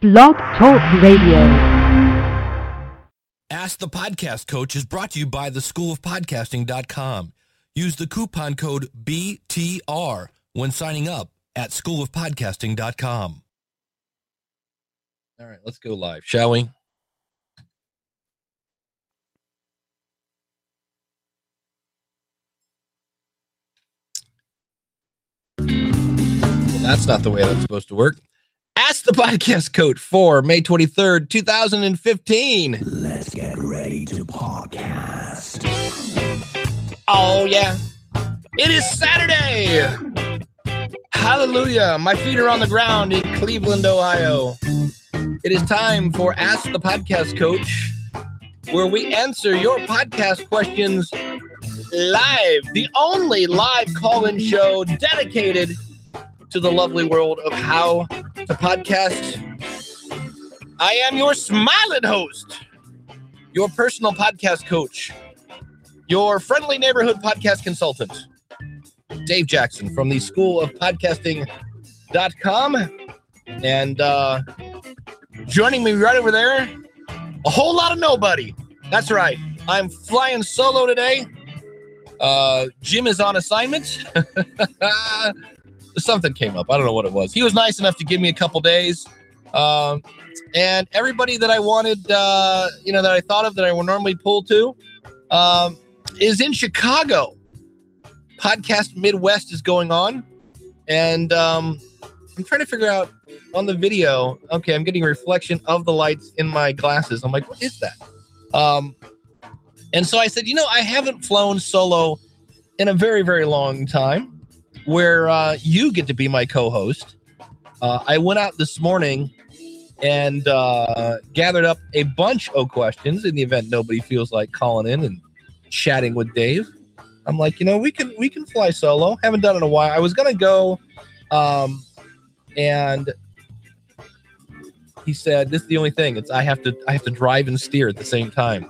Blog Talk Radio. Ask the Podcast Coach is brought to you by theschoolofpodcasting.com. Use the coupon code BTR when signing up at schoolofpodcasting.com. All right, let's go live, shall we? Well, that's not the way that's supposed to work. Ask the Podcast Coach for May 23rd, 2015. Let's get ready to podcast. Oh, yeah. It is Saturday. Hallelujah. My feet are on the ground in Cleveland, Ohio. It is time for Ask the Podcast Coach, where we answer your podcast questions live. The only live call-in show dedicated to the lovely world of how to podcast. I am your smiling host, your personal podcast coach, your friendly neighborhood podcast consultant, Dave Jackson from the schoolofpodcasting.com. And joining me right over there, a whole lot of nobody. That's right. I'm flying solo today. Jim is on assignment. Something came up. I don't know what it was. He was nice enough to give me a couple days. And everybody that I wanted, that I thought of that I would normally pull to, is in Chicago. Podcast Midwest is going on. And I'm trying to figure out on the video. Okay, I'm getting a reflection of the lights in my glasses. I'm like, what is that? And so I said, I haven't flown solo in a very, very long time, where you get to be my co-host. I went out this morning and gathered up a bunch of questions in the event nobody feels like calling in and chatting with Dave. I'm like, we can fly solo. Haven't done it in a while. I was gonna go, and he said, "This is the only thing. I have to drive and steer at the same time."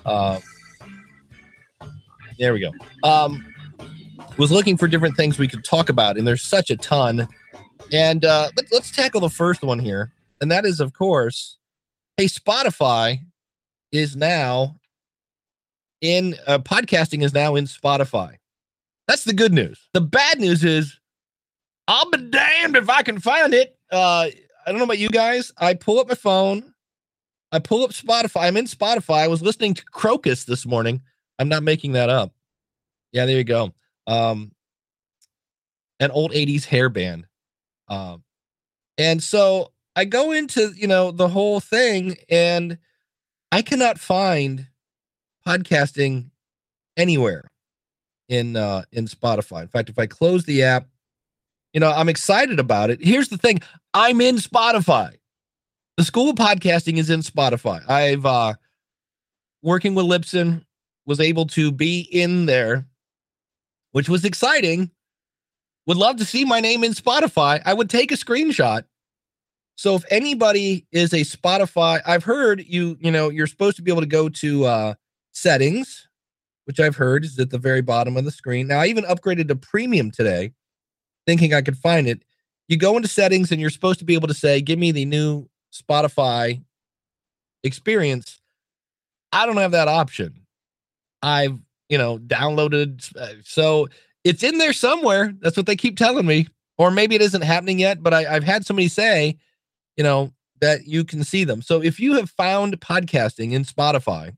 There we go. Was looking for different things we could talk about, and there's such a ton. And let's tackle the first one here, and that is, of course, hey, Spotify is now in podcasting is now in Spotify. That's the good news. The bad news is, I'll be damned if I can find it. I don't know about you guys. I pull up my phone. I pull up Spotify. I'm in Spotify. I was listening to Crocus this morning. I'm not making that up. Yeah, there you go. An old 80s hair band. And so I go into, the whole thing, and I cannot find podcasting anywhere in Spotify. In fact, if I close the app, I'm excited about it. Here's the thing. I'm in Spotify. The School of Podcasting is in Spotify. I've working with Libsyn, was able to be in there, which was exciting. Would love to see my name in Spotify. I would take a screenshot. So if anybody is a Spotify, I've heard you're supposed to be able to go to settings, which I've heard is at the very bottom of the screen. Now, I even upgraded to premium today, thinking I could find it. You go into settings and you're supposed to be able to say, give me the new Spotify experience. I don't have that option. I've downloaded. So it's in there somewhere. That's what they keep telling me. Or maybe it isn't happening yet, but I've had somebody say, that you can see them. So if you have found podcasting in Spotify,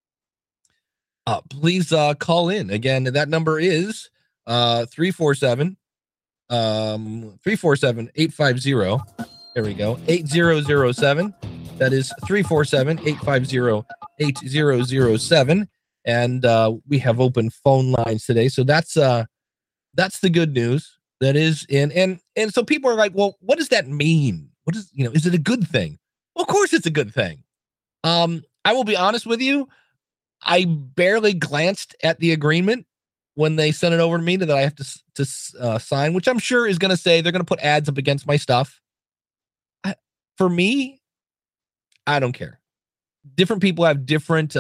please call in. Again, that number is 347-850. There we go. 8007. That is 347-850-8007. And we have open phone lines today. So that's the good news that is in. And so people are like, well, what does that mean? What is, is it a good thing? Well, of course it's a good thing. I will be honest with you. I barely glanced at the agreement when they sent it over to me that I have to sign, which I'm sure is going to say they're going to put ads up against my stuff. For me, I don't care. Different people have different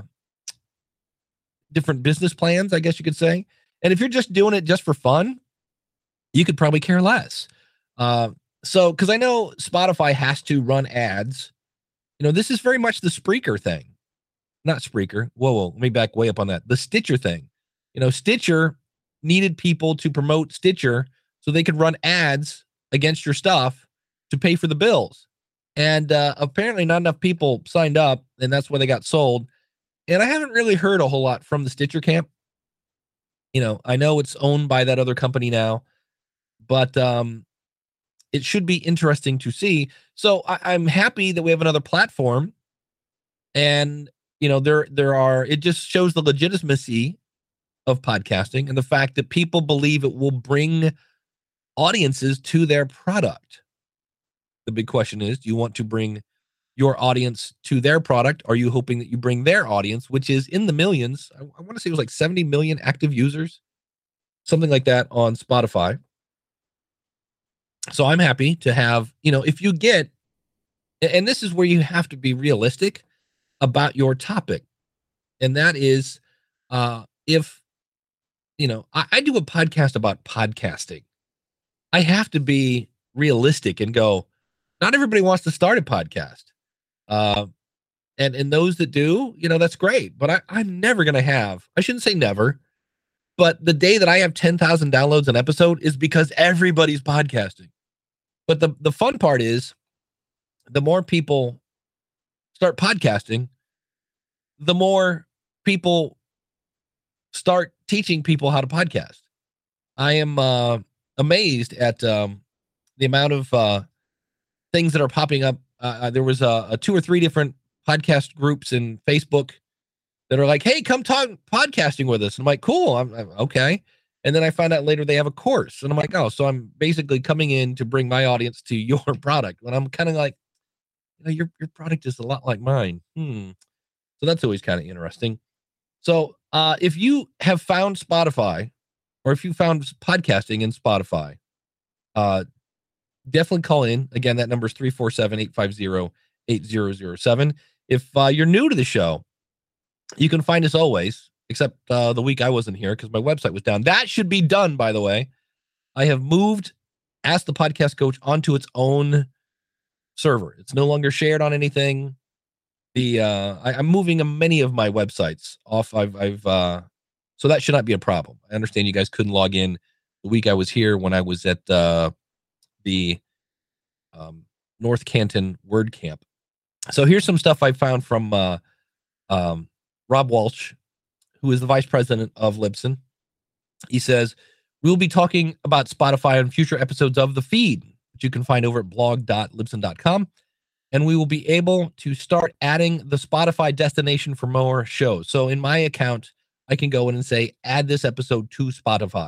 business plans, I guess you could say. And if you're just doing it just for fun, you could probably care less. So, because I know Spotify has to run ads, this is very much the Spreaker thing. Not Spreaker. Whoa, let me back way up on that. The Stitcher thing. Stitcher needed people to promote Stitcher so they could run ads against your stuff to pay for the bills. And apparently not enough people signed up, and that's why they got sold. And I haven't really heard a whole lot from the Stitcher camp. I know it's owned by that other company now, but it should be interesting to see. So I'm happy that we have another platform, and it just shows the legitimacy of podcasting and the fact that people believe it will bring audiences to their product. The big question is, do you want to bring your audience to their product? Are you hoping that you bring their audience, which is in the millions? I want to say it was like 70 million active users, something like that on Spotify. So I'm happy to have, if you get, and this is where you have to be realistic about your topic. And that is, if, I do a podcast about podcasting. I have to be realistic and go, not everybody wants to start a podcast. And those that do, that's great. But I'm never going to have, I shouldn't say never, but the day that I have 10,000 downloads an episode is because everybody's podcasting. But the fun part is, the more people start podcasting, the more people start teaching people how to podcast. I am amazed at the amount of things that are popping up. There was a 2 or 3 different podcast groups in Facebook that are like, hey, come talk podcasting with us. And I'm like, cool. I'm okay. And then I find out later they have a course. And I'm like, oh, so I'm basically coming in to bring my audience to your product. When I'm kind of like, your product is a lot like mine. So that's always kind of interesting. So if you have found Spotify, or if you found podcasting in Spotify, definitely call in. Again, that number is 347-850-8007. If you're new to the show, you can find us always, except the week I wasn't here because my website was down. That should be done, by the way. I have moved Ask the Podcast Coach onto its own server. It's no longer shared on anything. I'm moving many of my websites off. So that should not be a problem. I understand you guys couldn't log in the week I was here when I was at the North Canton WordCamp. So here's some stuff I found from Rob Walsh, who is the vice president of Libsyn. He says, we'll be talking about Spotify on future episodes of The Feed, which you can find over at blog.libsyn.com. And we will be able to start adding the Spotify destination for more shows. So in my account, I can go in and say, add this episode to Spotify.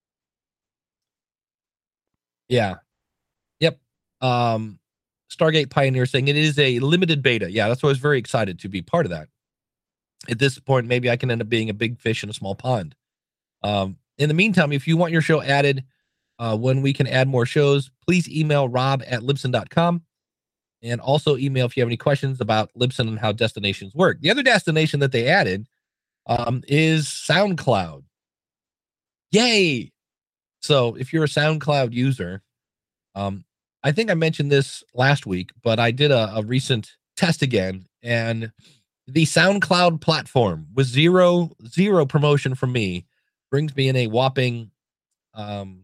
Yeah. Yep. Stargate Pioneer saying it is a limited beta. Yeah, that's why I was very excited to be part of that. At this point, maybe I can end up being a big fish in a small pond. In the meantime, if you want your show added, when we can add more shows, please email rob@libsyn.com. And also email if you have any questions about Libsyn and how destinations work. The other destination that they added is SoundCloud. Yay! So if you're a SoundCloud user, I think I mentioned this last week, but I did a recent test again, and the SoundCloud platform with zero promotion from me brings me in a whopping 1%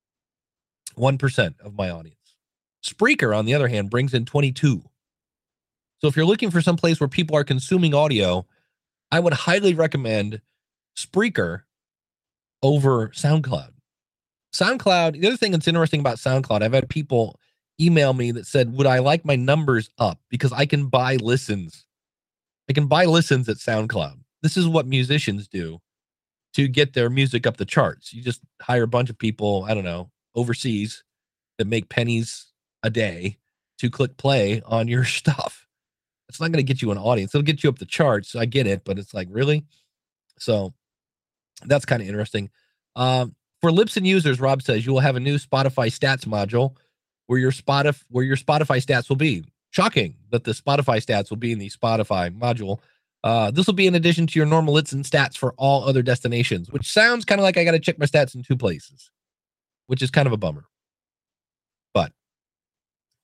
of my audience. Spreaker, on the other hand, brings in 22. So if you're looking for some place where people are consuming audio, I would highly recommend Spreaker over SoundCloud. SoundCloud, the other thing that's interesting about SoundCloud, I've had people email me that said, would I like my numbers up? Because I can buy listens. I can buy listens at SoundCloud. This is what musicians do to get their music up the charts. You just hire a bunch of people, I don't know, overseas that make pennies a day to click play on your stuff. It's not going to get you an audience. It'll get you up the charts. I get it, but it's like, really? So that's kind of interesting. For Libsyn users, Rob says you will have a new Spotify stats module where your Spotify stats will be. Shocking that the Spotify stats will be in the Spotify module. This will be in addition to your normal Libsyn stats for all other destinations, which sounds kind of like I got to check my stats in 2 places, which is kind of a bummer. But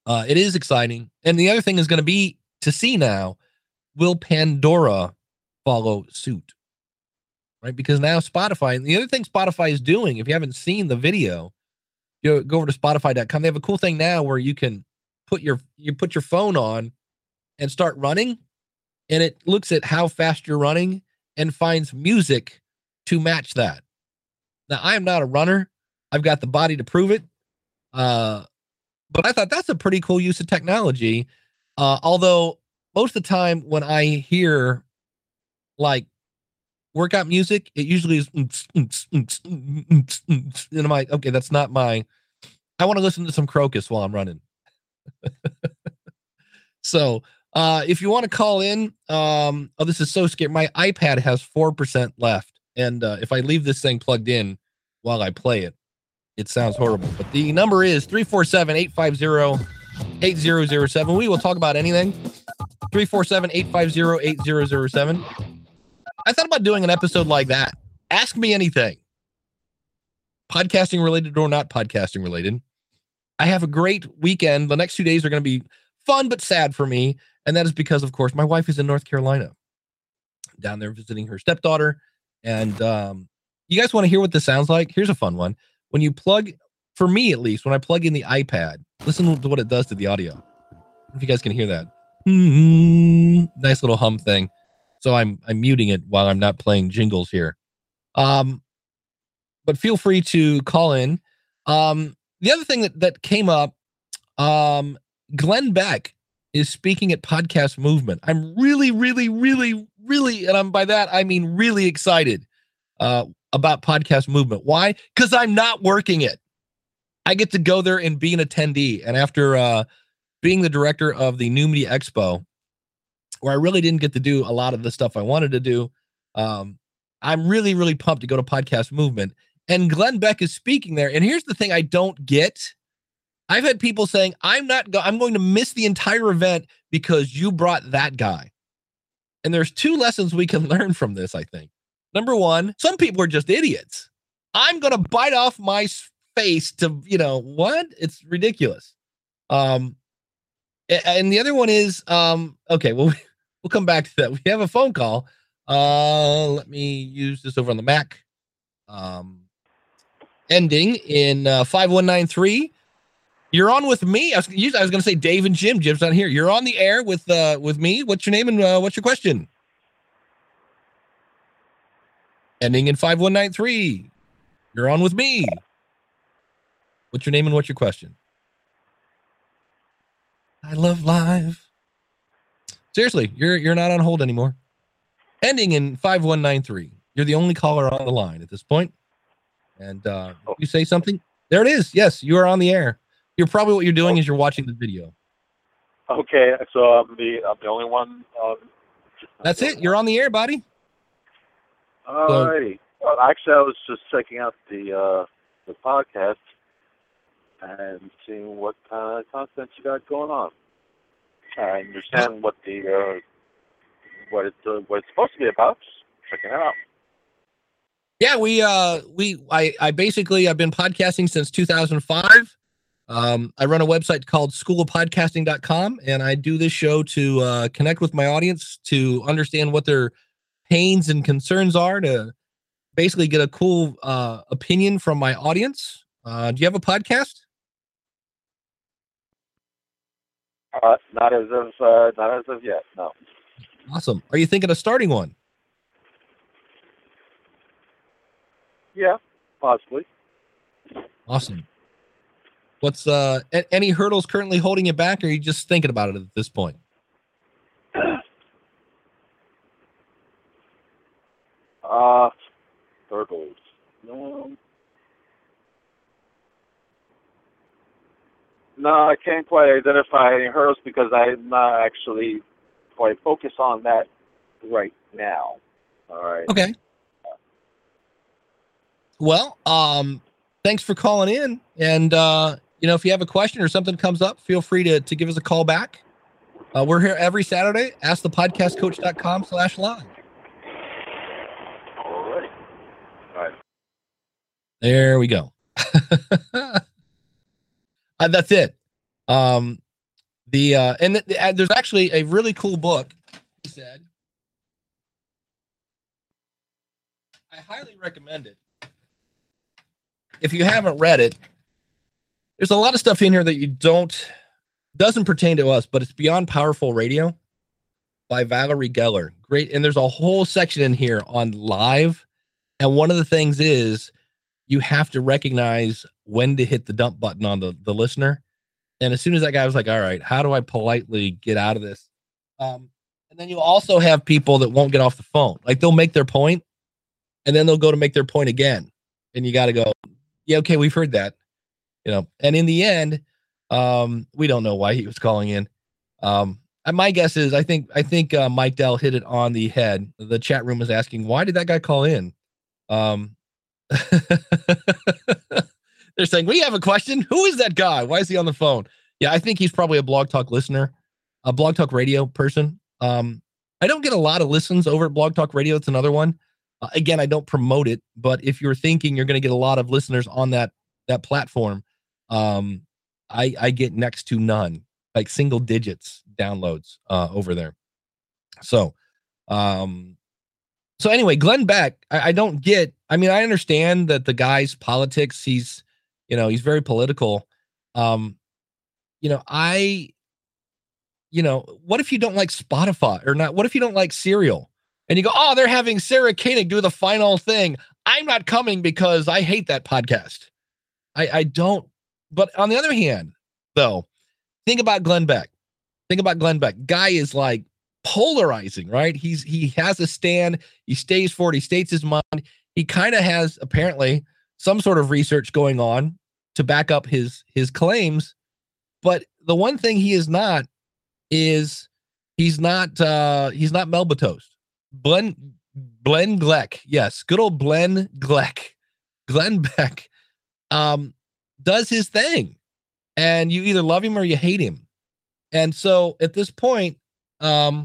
It is exciting. And the other thing is going to be to see now, will Pandora follow suit? Right? Because now Spotify, and the other thing Spotify is doing, if you haven't seen the video, you go over to Spotify.com. They have a cool thing now where you can put your phone on and start running, and it looks at how fast you're running and finds music to match that. Now, I am not a runner. I've got the body to prove it. But I thought that's a pretty cool use of technology. Although most of the time when I hear like workout music, it usually is, and I'm like, okay, that's not my, I want to listen to some Crocus while I'm running. So, if you want to call in, this is so scary. My iPad has 4% left. And, if I leave this thing plugged in while I play it, it sounds horrible, but the number is 347-850-8007. We will talk about anything. 347-850-8007. I thought about doing an episode like that. Ask me anything. Podcasting related or not podcasting related. I have a great weekend. The next 2 days are going to be fun, but sad for me. And that is because, of course, my wife is in North Carolina, down there visiting her stepdaughter. And you guys want to hear what this sounds like? Here's a fun one. When you plug, for me at least, when I plug in the iPad, listen to what it does to the audio. If you guys can hear that. Nice little hum thing. So I'm muting it while I'm not playing jingles here. But feel free to call in. The other thing that came up, Glenn Beck is speaking at Podcast Movement. I'm really, and by that I mean really excited about Podcast Movement. Why? Because I'm not working it. I get to go there and be an attendee. And after being the director of the New Media Expo, where I really didn't get to do a lot of the stuff I wanted to do, I'm really pumped to go to Podcast Movement. And Glenn Beck is speaking there. And here's the thing I don't get. I've had people saying, I'm going to miss the entire event because you brought that guy. And there's two lessons we can learn from this, I think. Number one, some people are just idiots. I'm going to bite off my face to, what? It's ridiculous. And the other one is, okay, well, we'll come back to that. We have a phone call. Let me use this over on the Mac. Ending in 5193. You're on with me. I was going to say Dave and Jim. Jim's not here. You're on the air with me. What's your name and what's your question? Ending in 5193. You're on with me. What's your name and what's your question? I love live. Seriously, you're not on hold anymore. Ending in 5193. You're the only caller on the line at this point. And you say something? There it is. Yes, you are on the air. You're probably what you're doing is you're watching the video. Okay, so I'm the only one. That's it. You're on the air, buddy. Alrighty. Well, actually, I was just checking out the podcast and seeing what kind of content you got going on. I understand what what it's supposed to be about. Just checking it out. Yeah, I basically I've been podcasting since 2005. I run a website called schoolofpodcasting.com, and I do this show to connect with my audience, to understand what their pains and concerns are, to basically get a cool opinion from my audience. Do you have a podcast? Not as of yet. No. Awesome. Are you thinking of starting one? Yeah, possibly. Awesome. What's any hurdles currently holding you back, or are you just thinking about it at this point? Hurdles. No, I can't quite identify any hurdles because I'm not actually quite focused on that right now. All right. Okay. Well, thanks for calling in. And, if you have a question or something comes up, feel free to give us a call back. We're here every Saturday. AskThePodcastCoach.com/live. All right. There we go. That's it. There's actually a really cool book. He said, I highly recommend it. If you haven't read it, there's a lot of stuff in here that doesn't pertain to us, but it's Beyond Powerful Radio by Valerie Geller. Great. And there's a whole section in here on live. And one of the things is you have to recognize when to hit the dump button on the listener. And as soon as that guy was like, all right, how do I politely get out of this? And then you also have people that won't get off the phone. Like they'll make their point and then they'll go to make their point again. And you got to go, yeah, okay, we've heard that, and in the end, we don't know why he was calling in. And my guess is I think Mike Dell hit it on the head. The chat room is asking, why did that guy call in? They're saying, we have a question. Who is that guy? Why is he on the phone? Yeah, I think he's probably a Blog Talk listener, a Blog Talk Radio person. I don't get a lot of listens over at Blog Talk Radio. It's another one. Again, I don't promote it, but if you're thinking you're going to get a lot of listeners on that platform, I get next to none, like single digits downloads over there. So anyway, Glenn Beck, I don't get. I mean, I understand that the guy's politics. He's very political. What if you don't like Spotify or not? What if you don't like Serial? And you go, oh, they're having Sarah Koenig do the final thing. I'm not coming because I hate that podcast. I don't. But on the other hand, though, think about Glenn Beck. Guy is like polarizing, right? He has a stand. He stays for it. He states his mind. He kind of has apparently some sort of research going on to back up his claims. But the one thing he is not is he's not Melba Toast. Glenn Gleck. Yes. Good old Glenn Gleck. Glenn Beck does his thing, and you either love him or you hate him. And so at this point, that's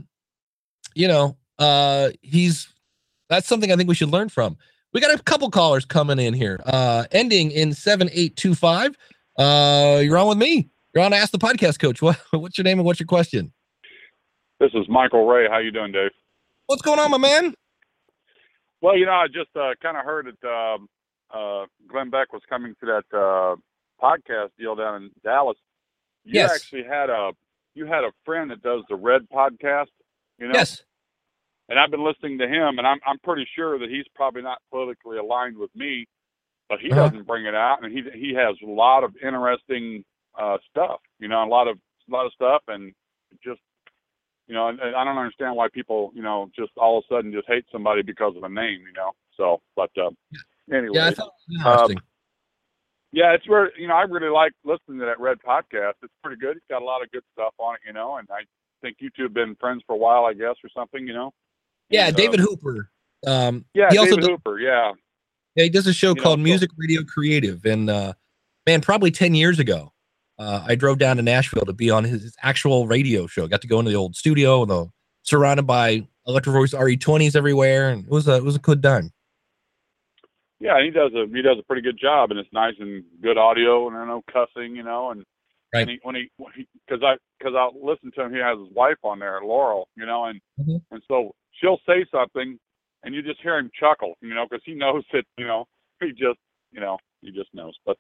something I think we should learn from. We got a couple callers coming in here, ending in 7825. You're on with me. You're on Ask the Podcast Coach. What's your name and what's your question? This is Michael Ray. How you doing, Dave? What's going on, my man? Well, I just kind of heard that Glenn Beck was coming to that podcast deal down in Dallas. You actually had a friend that does the Red podcast, Yes. And I've been listening to him, and I'm pretty sure that he's probably not politically aligned with me, but he doesn't bring it out, and he has a lot of interesting stuff, a lot of stuff, and just. And I don't understand why people, just all of a sudden just hate somebody because of a name, So, but anyway. Yeah, I thought it was interesting. Yeah, it's where, I really like listening to that Red podcast. It's pretty good. It's got a lot of good stuff on it, and I think you two have been friends for a while, I guess, or something, Yeah, and, David Hooper. David Hooper, yeah. Yeah, he does a show called Music Radio Creative. And, man, probably 10 years ago. I drove down to Nashville to be on his actual radio show. Got to go into the old studio, surrounded by Electro Voice RE20s everywhere, and it was a good time. Yeah, he does a pretty good job, and it's nice and good audio, and no cussing, and right. And because I listen to him, he has his wife on there, Laurel, and so she'll say something, and you just hear him chuckle, because he knows that, he just knows, but.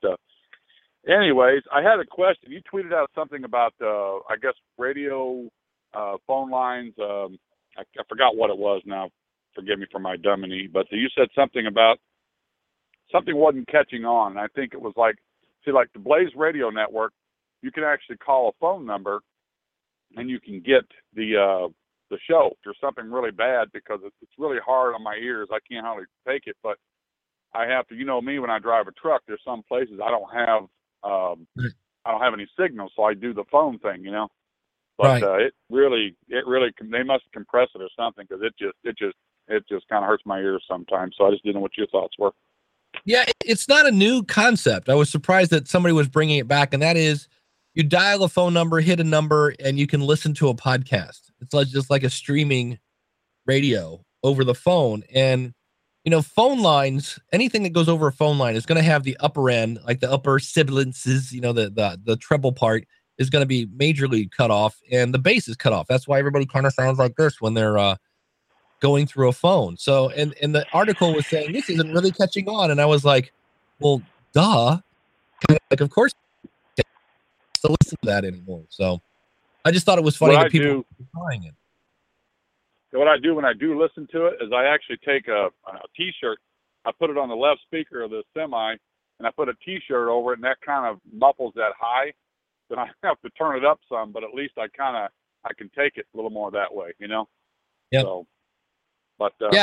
Anyways, I had a question. You tweeted out something about, I guess, radio phone lines. I forgot what it was now. Forgive me for my dummy. But you said something about something wasn't catching on. And I think it was like the Blaze Radio Network, you can actually call a phone number and you can get the show. There's something really bad because it's really hard on my ears. I can't hardly take it. But I have to, me, when I drive a truck, there's some places I don't have any signal, so I do the phone thing, But it really, they must compress it or something because it just kind of hurts my ears sometimes. So I just didn't know what your thoughts were. Yeah, it's not a new concept. I was surprised that somebody was bringing it back, and that is, you dial a phone number, hit a number, and you can listen to a podcast. It's just like a streaming radio over the phone, and phone lines, anything that goes over a phone line is going to have the upper end, like the upper sibilances, the treble part is going to be majorly cut off, and the bass is cut off. That's why everybody kind of sounds like this when they're going through a phone. So, and the article was saying this isn't really catching on, and I was like, well, duh. Like, of course, to listen to that anymore. So, I just thought it was funny that people are trying it. What I do when I do listen to it is I actually take a T-shirt, I put it on the left speaker of the semi, and I put a T-shirt over it, and that kind of muffles that high. Then I have to turn it up some, but at least I can take it a little more that way, you know. Yeah. So, but yeah,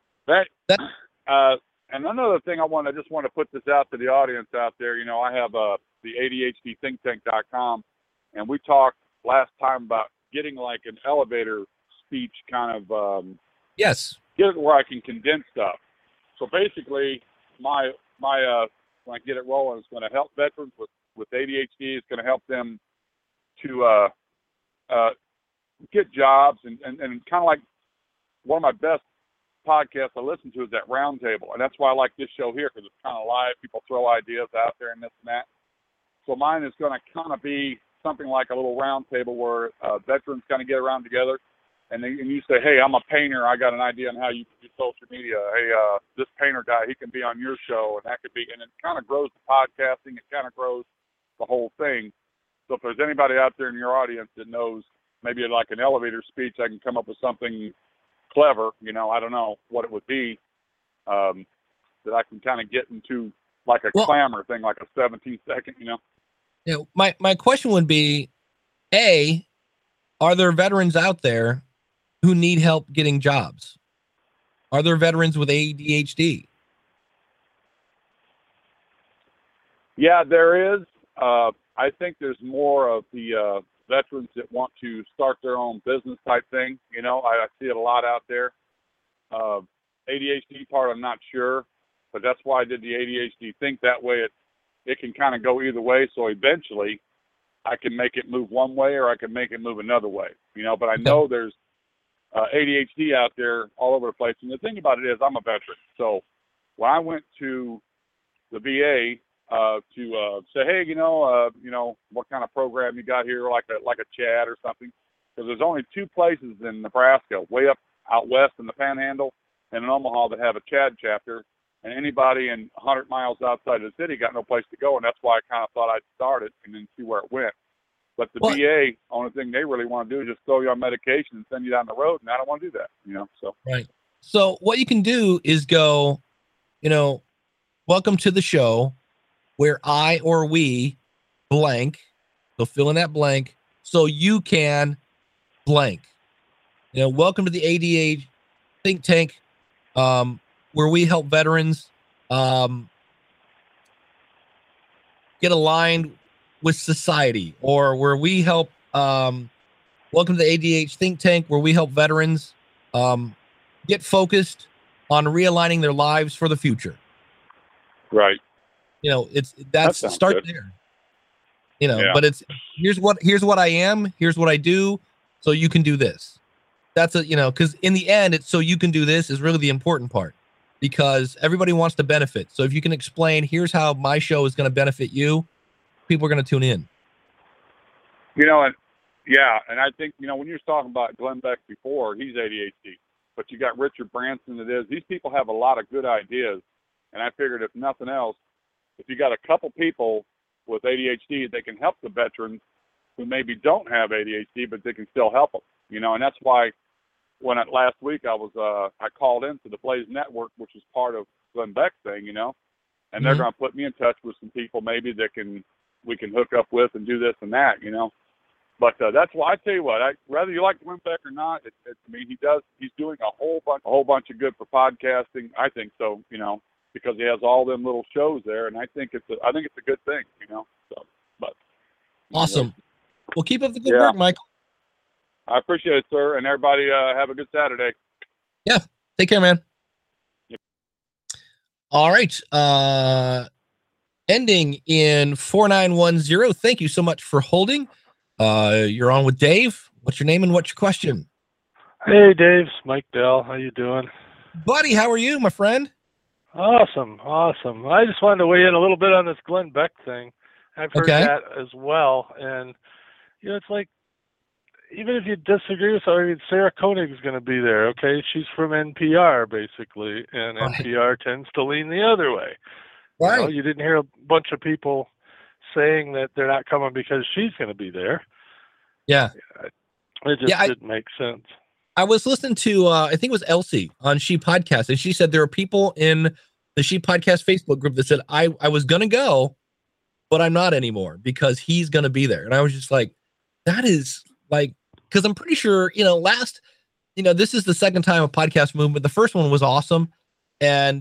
and another thing I just want to put this out to the audience out there. You know, I have the ADHDthinktank.com, and we talked last time about getting like an elevator speech kind of yes, get it where I can condense stuff. So basically, my when I get it rolling, it's going to help veterans with ADHD. It's going to help them to get jobs and kind of like one of my best podcasts I listen to is that Roundtable, and that's why I like this show here because it's kind of live. People throw ideas out there and this and that. So mine is going to kind of be something like a little roundtable where veterans kind of get around together, and you say, hey, I'm a painter. I got an idea on how you can do social media. Hey, this painter guy, he can be on your show, and that could be, and it kind of grows the podcasting. It kind of grows the whole thing. So if there's anybody out there in your audience that knows maybe like an elevator speech, I can come up with something clever, you know, I don't know what it would be, that I can kind of get into like a clamor thing, like a 17-second, you know. Yeah, my question would be, are there veterans out there who need help getting jobs? Are there veterans with ADHD? Yeah, there is. I think there's more of the veterans that want to start their own business type thing. You know, I see it a lot out there. ADHD part, I'm not sure, but that's why I did the ADHD Think. That way it can kind of go either way. So eventually I can make it move one way or I can make it move another way, you know, but I know there's ADHD out there all over the place. And the thing about it is I'm a veteran. So when I went to the VA, to say, hey, you know, what kind of program you got here, like a CHAD or something, because there's only two places in Nebraska, way up out west in the Panhandle, and in Omaha that have a CHAD chapter, and anybody in 100 miles outside of the city got no place to go, and that's why I kind of thought I'd start it and then see where it went. But the VA, only thing they really want to do is just throw you on medication and send you down the road, and I don't want to do that, you know. So right. So what you can do is go, you know, welcome to the show, where I or we blank, so fill in that blank, so you can blank. You know, welcome to the ADH Think Tank, where we help veterans get aligned with society, or where we help, welcome to the ADH Think Tank, where we help veterans get focused on realigning their lives for the future. Right. You know, that's start good. There, you know, but it's, here's what I am, here's what I do. So you can do this. That's you know, cause in the end, it's so you can do this is really the important part, because everybody wants to benefit. So if you can explain, here's how my show is going to benefit you, people are going to tune in. You know, and I think, you know, when you were talking about Glenn Beck before, he's ADHD, but you got Richard Branson that is, these people have a lot of good ideas. And I figured if nothing else, if you got a couple people with ADHD, they can help the veterans who maybe don't have ADHD, but they can still help them, you know. And that's why when last week I called into the Blaze Network, which is part of Glenn Beck's thing, you know, and they're going to put me in touch with some people maybe that we can hook up with and do this and that, you know. But that's why I tell you what, whether you like Glenn Beck or not, I mean, he's doing a whole bunch of good for podcasting. I think so, you know, because he has all them little shows there, and I think it's a good thing, you know. So, but awesome. Well, keep up the good work, Michael. I appreciate it, sir, and everybody have a good Saturday. Yeah, take care, man. Yep. All right. Ending in 4910. Thank you so much for holding. You're on with Dave. What's your name and what's your question? Hey, Dave. It's Mike Dell. How you doing? Buddy, how are you, my friend? Awesome. I just wanted to weigh in a little bit on this Glenn Beck thing. I've heard that as well. And it's like, even if you disagree with her, I mean, Sarah Koenig's going to be there, okay? She's from NPR, basically, and Right. NPR tends to lean the other way. Right. You didn't hear a bunch of people saying that they're not coming because she's going to be there. Yeah. It just didn't make sense. I was listening to, I think it was Elsie on She Podcast, and she said there are people in the She Podcast Facebook group that said, I was going to go, but I'm not anymore because he's going to be there. And I was just like, that is like, because I'm pretty sure, this is the second time a podcast movement. The first one was awesome. And,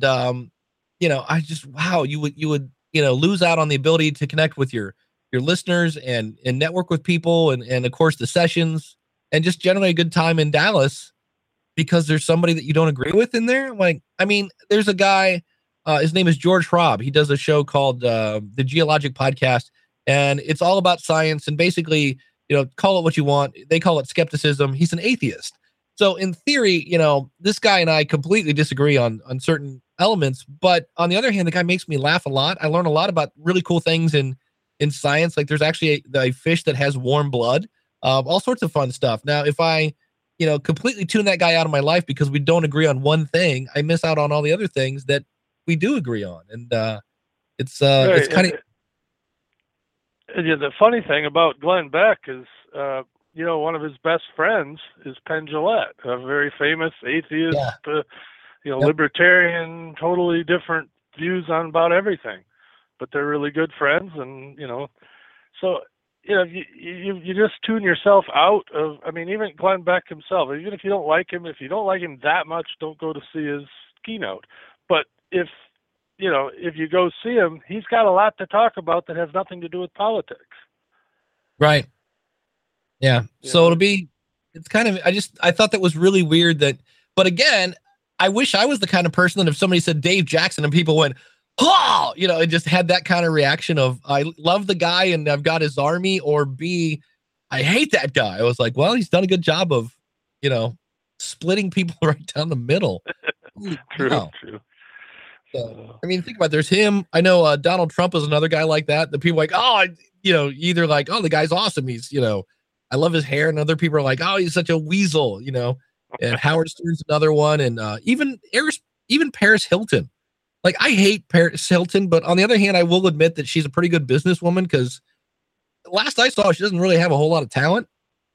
I just, wow, you would, lose out on the ability to connect with your listeners and network with people. And of course the sessions and just generally a good time in Dallas because there's somebody that you don't agree with in there. Like, I mean, there's a guy, his name is George Hrobb. He does a show called the Geologic Podcast, and it's all about science and basically, call it what you want. They call it skepticism. He's an atheist. So in theory, this guy and I completely disagree on certain elements, but on the other hand, the guy makes me laugh a lot. I learn a lot about really cool things in science. Like there's actually a fish that has warm blood, all sorts of fun stuff. Now, if I, completely tune that guy out of my life because we don't agree on one thing, I miss out on all the other things that we do agree on. And it's kind of. The funny thing about Glenn Beck is, one of his best friends is Penn Jillette, a very famous atheist, libertarian, totally different views on about everything, but they're really good friends. And, so, you just tune yourself out of, I mean, even Glenn Beck himself, even if you don't like him that much, don't go to see his keynote. But if you go see him, he's got a lot to talk about that has nothing to do with politics. Right. Yeah. So it's kind of, I thought that was really weird but again, I wish I was the kind of person that if somebody said Dave Jackson and people went, oh, it just had that kind of reaction of, I love the guy and I've got his army, or B, I hate that guy. I was like, well, he's done a good job of, splitting people right down the middle. True. So, I mean, think about it. There's him. I know Donald Trump is another guy like that. The people are like, either like, oh, the guy's awesome. He's, I love his hair. And other people are like, oh, he's such a weasel, and Howard Stern's another one. And even Paris Hilton. Like, I hate Paris Hilton, but on the other hand, I will admit that she's a pretty good businesswoman because last I saw, she doesn't really have a whole lot of talent.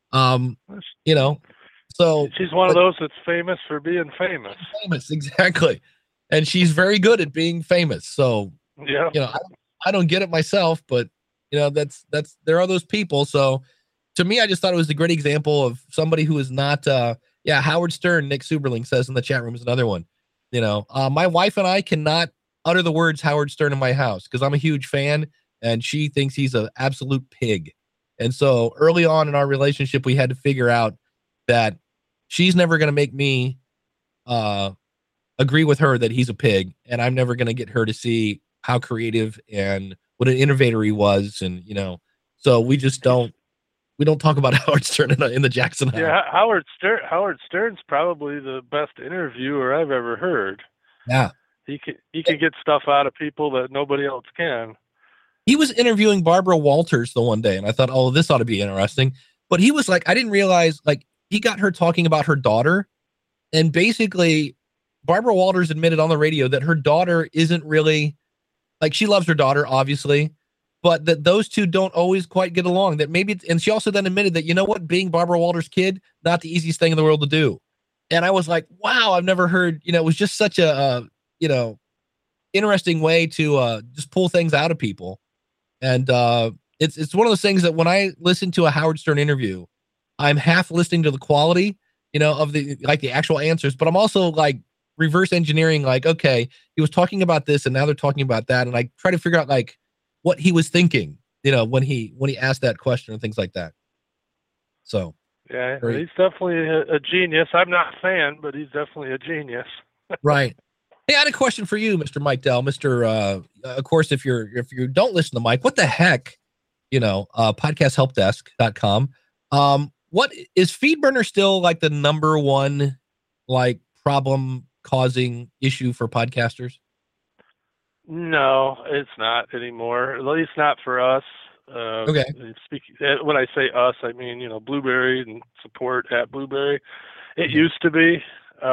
So she's one of those that's famous for being famous. Famous, exactly. And she's very good at being famous. So, I don't get it myself, but there are those people. So to me, I just thought it was a great example of somebody who is not, Howard Stern, Nick Suberling says in the chat room is another one. My wife and I cannot utter the words Howard Stern in my house because I'm a huge fan and she thinks he's an absolute pig. And so early on in our relationship, we had to figure out that she's never going to make me agree with her that he's a pig, and I'm never going to get her to see how creative and what an innovator he was. And, so we just don't talk about Howard Stern in the Jackson house. Yeah, Howard Stern's probably the best interviewer I've ever heard. Yeah. He can get stuff out of people that nobody else can. He was interviewing Barbara Walters the one day, and I thought, oh, this ought to be interesting. But he was like, I didn't realize, like, he got her talking about her daughter, and basically Barbara Walters admitted on the radio that her daughter isn't really, like, she loves her daughter, obviously, but that those two don't always quite get along. That maybe, and she also then admitted that, being Barbara Walters' kid, not the easiest thing in the world to do. And I was like, wow, I've never heard, it was just such a, interesting way to just pull things out of people. And it's one of those things that when I listen to a Howard Stern interview, I'm half listening to the quality, of the actual answers, but I'm also like reverse engineering, like, okay, he was talking about this and now they're talking about that. And I try to figure out like what he was thinking, when he asked that question and things like that. So yeah, he's definitely a genius. I'm not a fan, but he's definitely a genius. Right. Hey, I had a question for you, Mr. Mike Dell. Of course, if you don't listen to Mike, what the heck, podcasthelpdesk.com. What is FeedBurner still like the number one, like, problem causing issue for podcasters? No, it's not anymore. At least not for us. Okay. When I say us, I mean, Blueberry and support at Blueberry. It used to be.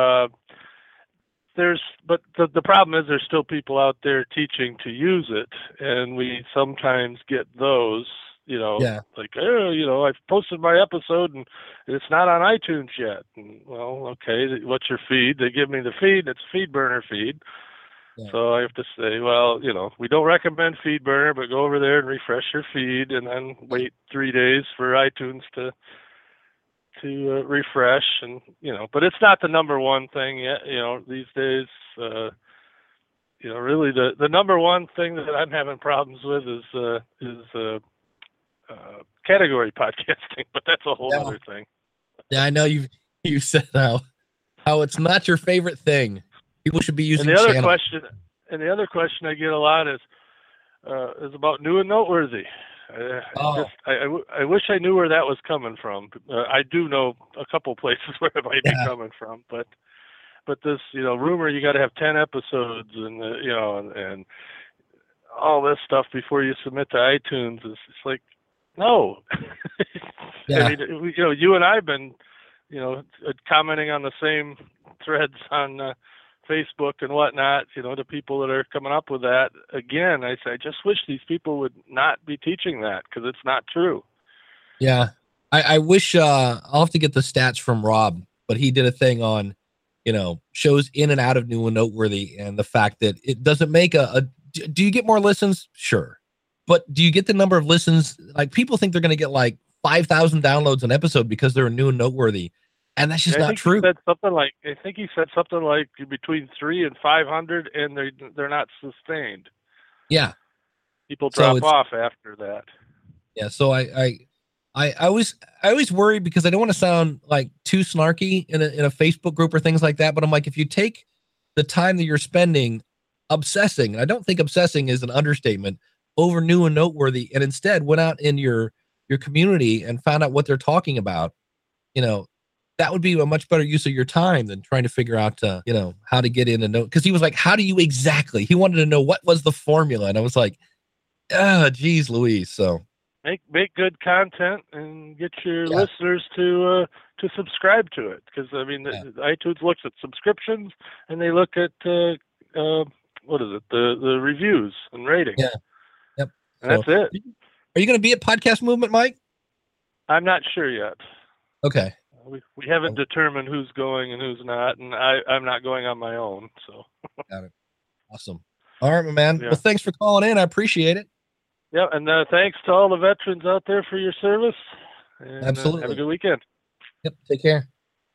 But the problem is there's still people out there teaching to use it, and we sometimes get those, like, I've posted my episode and it's not on iTunes yet. And, well, okay, what's your feed? They give me the feed. It's a FeedBurner feed. Yeah. So I have to say, well, we don't recommend FeedBurner, but go over there and refresh your feed, and then wait 3 days for iTunes to refresh, and but it's not the number one thing yet. These days, really the number one thing that I'm having problems with is category podcasting, but that's a whole other thing. Yeah, I know you said how it's not your favorite thing. People should be using. And the other question I get a lot is about new and noteworthy. I wish I knew where that was coming from. I do know a couple places where it might be coming from, but this rumor you got to have 10 episodes and and all this stuff before you submit to iTunes is like, no. I mean, you and I've been commenting on the same threads on Facebook and whatnot, the people that are coming up with that. Again, I just wish these people would not be teaching that, because it's not true. Yeah. I wish, I'll have to get the stats from Rob, but he did a thing on, shows in and out of new and noteworthy, and the fact that it doesn't make do you get more listens? Sure. But do you get the number of listens? Like, people think they're going to get like 5,000 downloads an episode because they're new and noteworthy. And that's just not true. I think he said something like between 300 and 500, and they're not sustained. Yeah, people drop off after that. Yeah, so I always worry, because I don't want to sound like too snarky in a Facebook group or things like that. But I'm like, if you take the time that you're spending obsessing, and I don't think obsessing is an understatement, over new and noteworthy, and instead went out in your community and found out what they're talking about, that would be a much better use of your time than trying to figure out, how to get in and know. Because he was like, how do you exactly? He wanted to know what was the formula. And I was like, geez, Louise. So make good content and get your listeners to subscribe to it. Because, I mean, iTunes looks at subscriptions, and they look at, what is it? The reviews and ratings. Yeah. Yep. And that's it. Are you going to be at Podcast Movement, Mike? I'm not sure yet. Okay. We haven't determined who's going and who's not, and I'm not going on my own. So got it. Awesome. All right, my man. Yeah. Well, thanks for calling in. I appreciate it. Yeah, and thanks to all the veterans out there for your service. And, absolutely. Have a good weekend. Yep. Take care.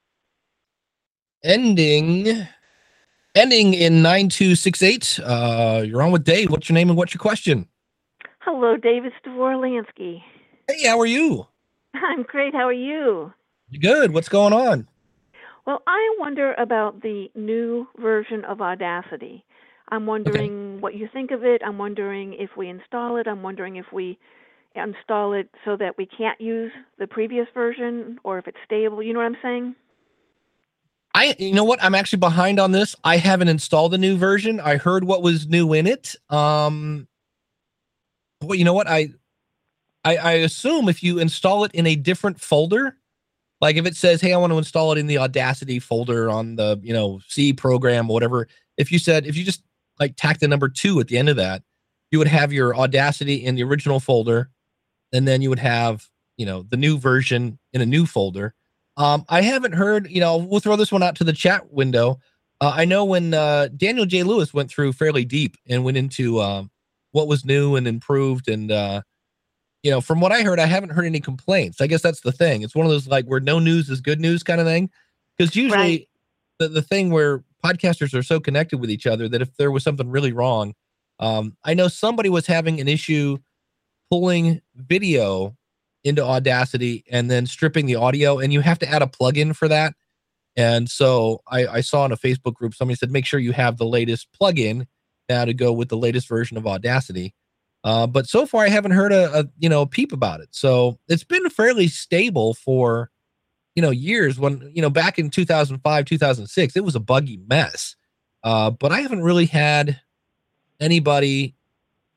Ending in 9268. You're on with Dave. What's your name and what's your question? Hello, Dave. It's Dvorlansky. Hey, how are you? I'm great. How are you? Good. What's going on? Well, I wonder about the new version of Audacity. I'm wondering what you think of it. I'm wondering if we install it. I'm wondering if we install it so that we can't use the previous version, or if it's stable. You know what I'm saying? You know what? I'm actually behind on this. I haven't installed the new version. I heard what was new in it. Well, you know what? I assume if you install it in a different folder, like if it says, hey, I want to install it in the Audacity folder on the, C program or whatever. If you just like tack the number 2 at the end of that, you would have your Audacity in the original folder. And then you would have, the new version in a new folder. I haven't heard, we'll throw this one out to the chat window. I know when Daniel J. Lewis went through fairly deep and went into what was new and improved. And, from what I heard, I haven't heard any complaints. I guess that's the thing. It's one of those like where no news is good news kind of thing. Because usually the thing where podcasters are so connected with each other that if there was something really wrong, I know somebody was having an issue pulling video into Audacity and then stripping the audio, and you have to add a plugin for that. And so I saw in a Facebook group, somebody said, make sure you have the latest plugin now to go with the latest version of Audacity. But so far I haven't heard a peep about it. So it's been fairly stable for, years. When, back in 2005, 2006, it was a buggy mess. But I haven't really had anybody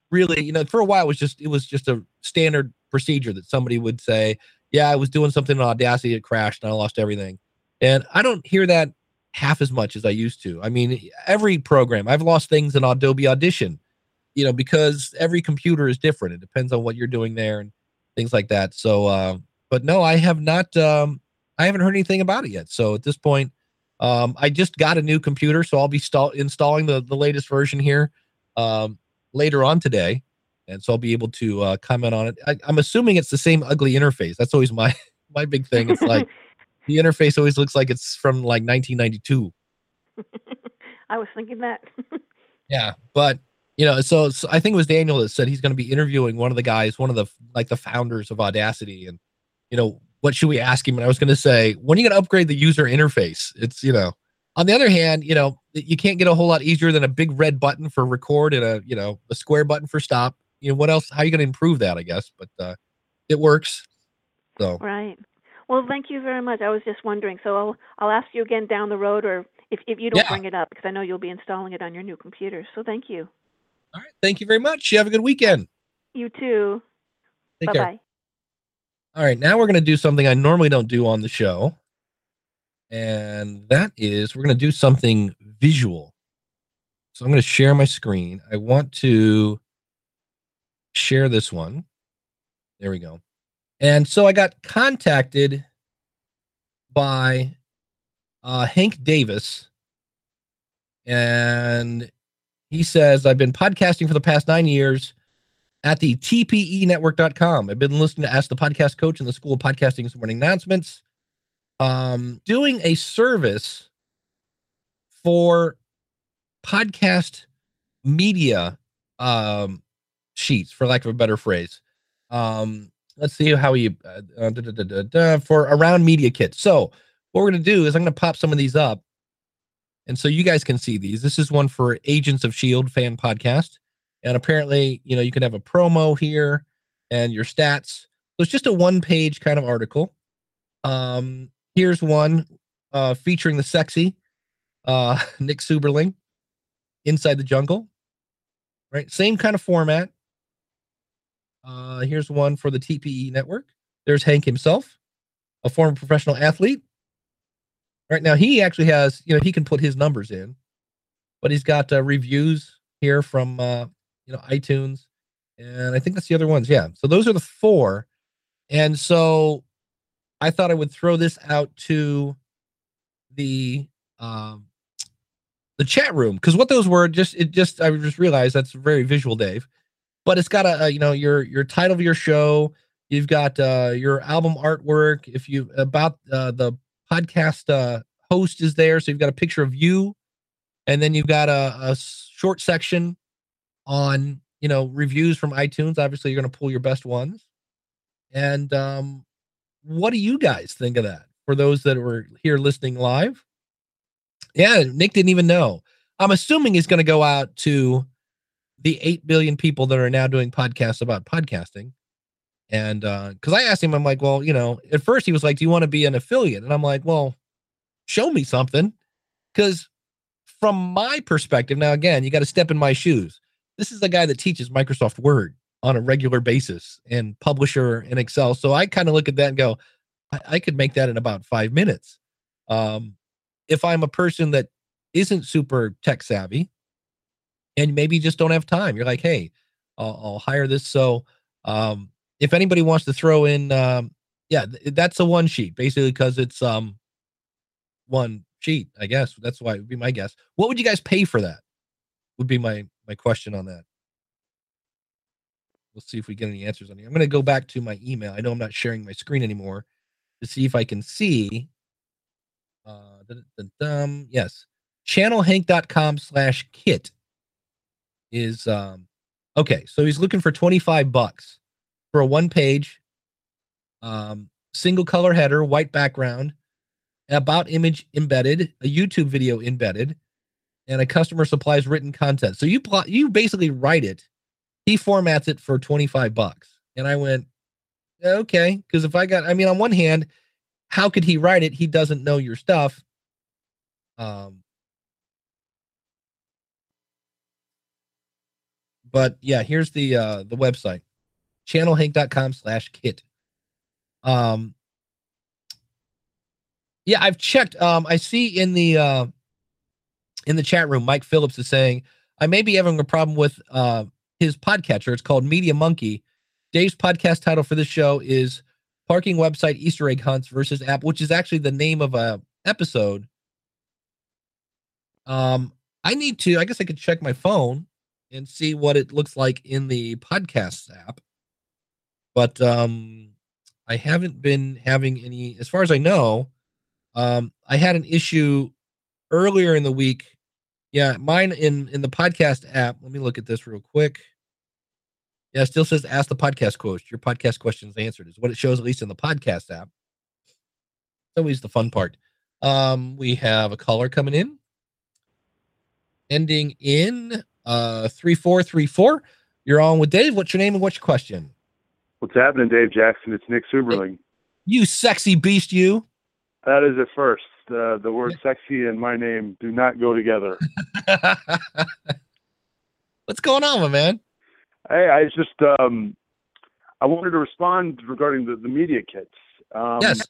really, for a while it was just a standard procedure that somebody would say, yeah, I was doing something in Audacity, it crashed and I lost everything. And I don't hear that half as much as I used to. I mean, every program, I've lost things in Adobe Audition, because every computer is different. It depends on what you're doing there and things like that. So, but no, I have not, I haven't heard anything about it yet. So at this point, I just got a new computer, so I'll be installing the latest version here later on today. And so I'll be able to comment on it. I'm assuming it's the same ugly interface. That's always my big thing. It's like the interface always looks like it's from like 1992. I was thinking that. Yeah, but so I think it was Daniel that said he's going to be interviewing one of the guys, one of the founders of Audacity, and what should we ask him? And I was going to say, when are you going to upgrade the user interface? It's on the other hand, you can't get a whole lot easier than a big red button for record and a square button for stop. What else? How are you going to improve that? I guess, but it works. So right. Well, thank you very much. I was just wondering. So I'll ask you again down the road, or if you don't bring it up, because I know you'll be installing it on your new computer. So thank you. All right. Thank you very much. You have a good weekend. You too. Take Bye-bye. care. All right. Now we're going to do something I normally don't do on the show. And that is, we're going to do something visual. So I'm going to share my screen. I want to share this one. There we go. And so I got contacted by Hank Davis, and he says, I've been podcasting for the past 9 years at the tpenetwork.com. I've been listening to Ask the Podcast Coach in the School of Podcasting's morning announcements, doing a service for podcast media sheets, for lack of a better phrase. Let's see how he for around Media Kit. So what we're going to do is I'm going to pop some of these up, and so you guys can see these. This is one for Agents of S.H.I.E.L.D. fan podcast. And apparently, you can have a promo here and your stats. So it's just a one-page kind of article. Here's one featuring the sexy Nick Suberling, Inside the Jungle. Right? Same kind of format. Here's one for the TPE network. There's Hank himself, a former professional athlete. Right now, he actually has, he can put his numbers in, but he's got reviews here from, iTunes, and I think that's the other ones. Yeah. So those are the four. And so I thought I would throw this out to the chat room, because what those were I just realized that's very visual, Dave. But it's got your title of your show. You've got your album artwork. If you about the podcast host is there, so you've got a picture of you, and then you've got a short section on reviews from iTunes. Obviously, you're going to pull your best ones. And what do you guys think of that? For those that were here listening live, yeah, Nick didn't even know. I'm assuming he's going to go out to the 8 billion people that are now doing podcasts about podcasting. And because I asked him, I'm like, well, at first he was like, do you want to be an affiliate? And I'm like, well, show me something. Because from my perspective, now, again, you got to step in my shoes. This is the guy that teaches Microsoft Word on a regular basis and Publisher and Excel. So I kind of look at that and go, I could make that in about 5 minutes. If I'm a person that isn't super tech savvy and maybe just don't have time, you're like, hey, I'll hire this. So if anybody wants to throw in, that's a one sheet, basically, because it's one sheet, I guess. That's why it would be my guess. What would you guys pay for that? Would be my question on that. We'll see if we get any answers on here. I'm going to go back to my email. I know I'm not sharing my screen anymore to see if I can see. Yes. channelhank.com/kit is okay. So he's looking for $25 for a one page single color header, white background, about image embedded, a YouTube video embedded, and a customer supplies written content. So you basically write it. He formats it for $25. And I went, okay, because on one hand, how could he write it? He doesn't know your stuff. But yeah, here's the website, channelhank.com/kit. Yeah, I've checked. I see in the chat room, Mike Phillips is saying, I may be having a problem with his podcatcher. It's called Media Monkey. Dave's podcast title for this show is Parking Website Easter Egg Hunts versus App, which is actually the name of a episode. I guess I could check my phone and see what it looks like in the podcast app. But I haven't been having any, as far as I know. I had an issue earlier in the week. Yeah, mine in the podcast app. Let me look at this real quick. Yeah, it still says ask the podcast question. Your podcast question is answered, is what it shows, at least in the podcast app. It's always the fun part. We have a caller coming in, ending in 3434. You're on with Dave. What's your name and what's your question? What's happening, Dave Jackson? It's Nick Suberling. You sexy beast, you. That is at first. The word sexy and my name do not go together. What's going on, my man? Hey, I just I wanted to respond regarding the media kits. Yes.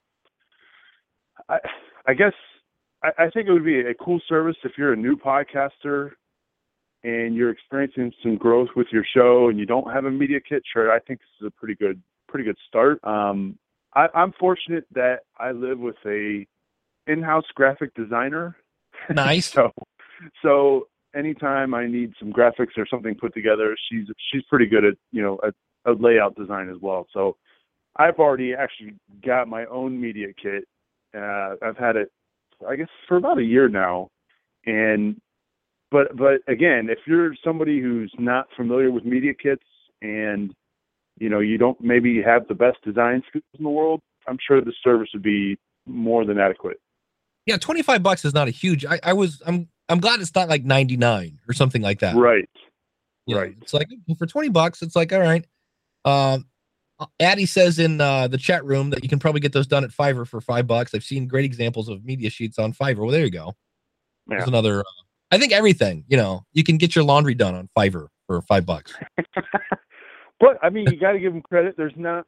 I guess I think it would be a cool service if you're a new podcaster and you're experiencing some growth with your show and you don't have a media kit. Sure, I think this is a pretty good start. I'm fortunate that I live with a in-house graphic designer. Nice. so anytime I need some graphics or something put together, she's pretty good at a layout design as well. So I've already actually got my own media kit. I've had it, I guess, for about a year now. But again, if you're somebody who's not familiar with media kits and you don't maybe have the best design skills in the world, I'm sure the service would be more than adequate. Yeah, $25 is not a huge. I'm glad it's not like 99 or something like that. Right. Right. It's like for $20, it's like, all right. Addie says in the chat room that you can probably get those done at Fiverr for $5. I've seen great examples of media sheets on Fiverr. Well, there you go. Yeah. There's another. I think everything. You can get your laundry done on Fiverr for $5. But I mean, you got to give them credit. There's not.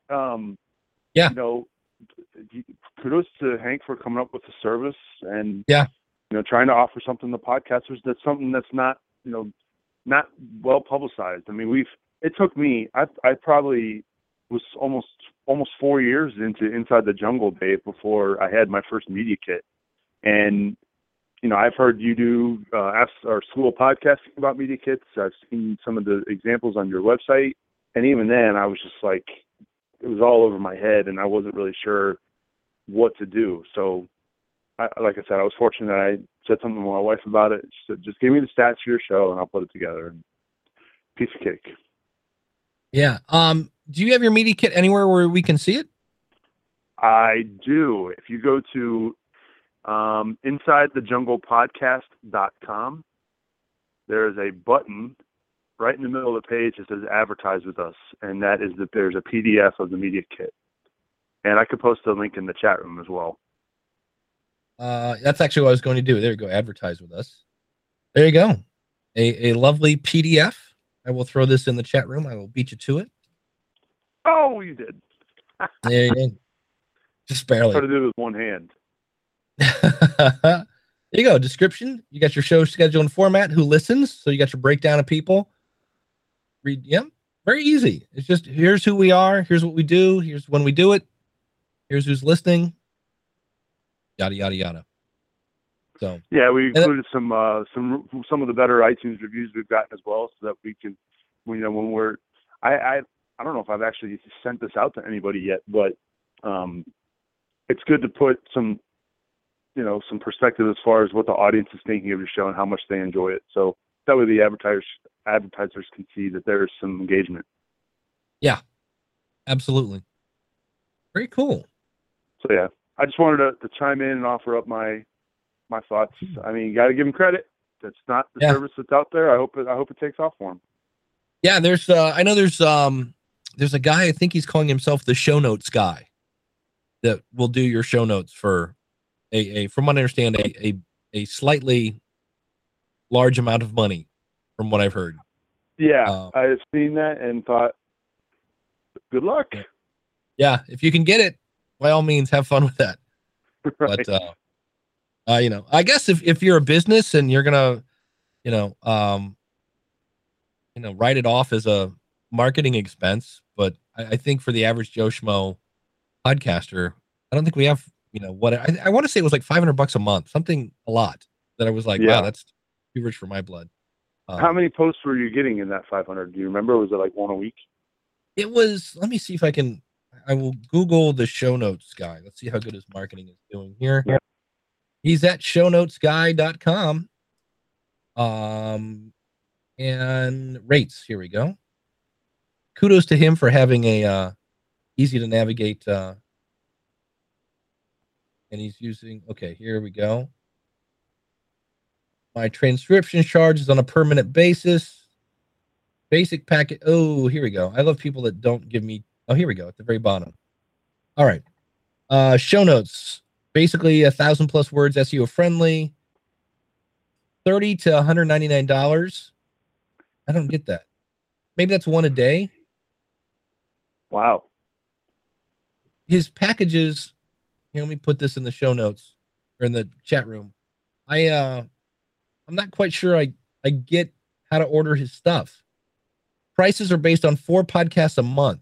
Kudos to Hank for coming up with the service and trying to offer something to podcasters that's something that's not not well publicized. I mean, it took me. I probably was almost 4 years into Inside the Jungle, Dave, before I had my first media kit. And I've heard you do ask our school podcasting about media kits. I've seen some of the examples on your website, and even then, I was just like, it was all over my head, and I wasn't really sure what to do. So, like I said, I was fortunate that I said something to my wife about it. She said, just give me the stats for your show, and I'll put it together. And piece of cake. Yeah. Do you have your media kit anywhere where we can see it? I do. If you go to InsideTheJunglePodcast.com, there is a button right in the middle of the page that says advertise with us. And that is that there's a PDF of the media kit. And I could post a link in the chat room as well. That's actually what I was going to do. There you go. Advertise with us. There you go. A lovely PDF. I will throw this in the chat room. I will beat you to it. Oh, you did. There you go. Just barely. Try to do it with one hand. There you go. Description. You got your show schedule and format. Who listens? So you got your breakdown of people. Read. Yeah. Very easy. It's just here's who we are. Here's what we do. Here's when we do it. Here's who's listening. Yada yada yada. So yeah, we included some of the better iTunes reviews we've gotten as well, so that we can, when we're, I don't know if I've actually sent this out to anybody yet, but it's good to put some perspective as far as what the audience is thinking of your show and how much they enjoy it. So that way the advertisers can see that there's some engagement. Yeah, absolutely. Very cool. So yeah, I just wanted to chime in and offer up my thoughts. I mean, you got to give them credit. That's not the service that's out there. I hope it takes off for them. Yeah, there's I know there's a guy, I think he's calling himself the show notes guy, that will do your show notes for a from what I understand, a slightly large amount of money, from what I've heard. Yeah, I've seen that and thought, good luck. Yeah, if you can get it, by all means, have fun with that. Right. But I guess if you're a business and you're gonna, write it off as a marketing expense, but I think for the average Joe Schmo podcaster, I don't think we have, what I want to say it was like $500 a month, something a lot that I was like, wow, that's too rich for my blood. How many posts were you getting in that 500? Do you remember? Was it like one a week? It was, let me see if I will Google the show notes guy. Let's see how good his marketing is doing here. Yeah. He's at shownotesguy.com. And rates, here we go. Kudos to him for having a easy to navigate and he's using, okay, here we go. My transcription charge is on a per minute basis. Basic packet. Oh, here we go. I love people that don't give me. Oh, here we go at the very bottom. All right. Show notes. Basically 1,000+ words, SEO friendly. $30 to $199. I don't get that. Maybe that's one a day. Wow. His packages. Here, let me put this in the show notes or in the chat room. I'm not quite sure I get how to order his stuff. Prices are based on 4 podcasts a month.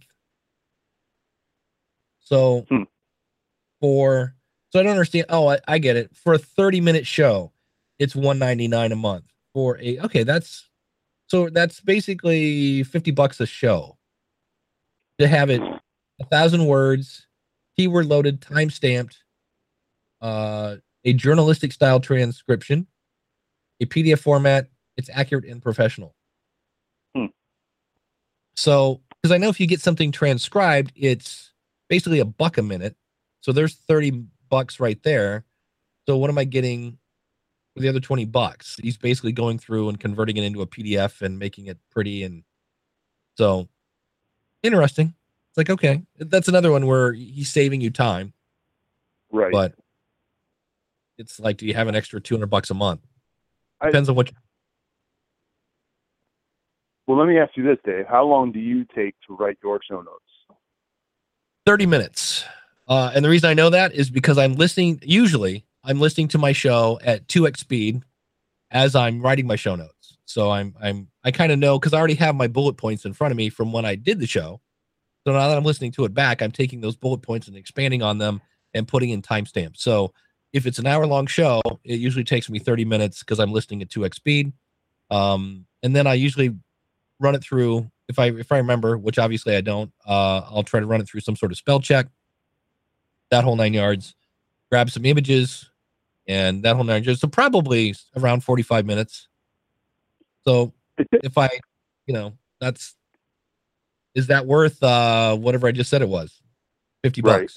So so I don't understand. Oh, I get it. For a 30-minute show, it's $199 a month. That's basically $50 a show. To have it 1,000 words, keyword loaded, time stamped, a journalistic style transcription, a PDF format, it's accurate and professional. So, because I know if you get something transcribed, it's basically $1 a minute. So there's $30 right there. So what am I getting for the other $20? He's basically going through and converting it into a PDF and making it pretty. And so interesting. It's like, okay, that's another one where he's saving you time. Right. But it's like, do you have an extra $200 a month? Depends on what. Well, let me ask you this, Dave. How long do you take to write your show notes? 30 minutes. And the reason I know that is because I'm listening to my show at 2x speed as I'm writing my show notes. So I kind of know, because I already have my bullet points in front of me from when I did the show. So now that I'm listening to it back, I'm taking those bullet points and expanding on them and putting in timestamps. So if it's an hour-long show, it usually takes me 30 minutes because I'm listening at 2x speed. And then I usually run it through, if I remember, which obviously I don't, I'll try to run it through some sort of spell check, that whole 9 yards, grab some images, and that whole 9 yards. So probably around 45 minutes. So if I, is that worth whatever I just said it was? $50. Right.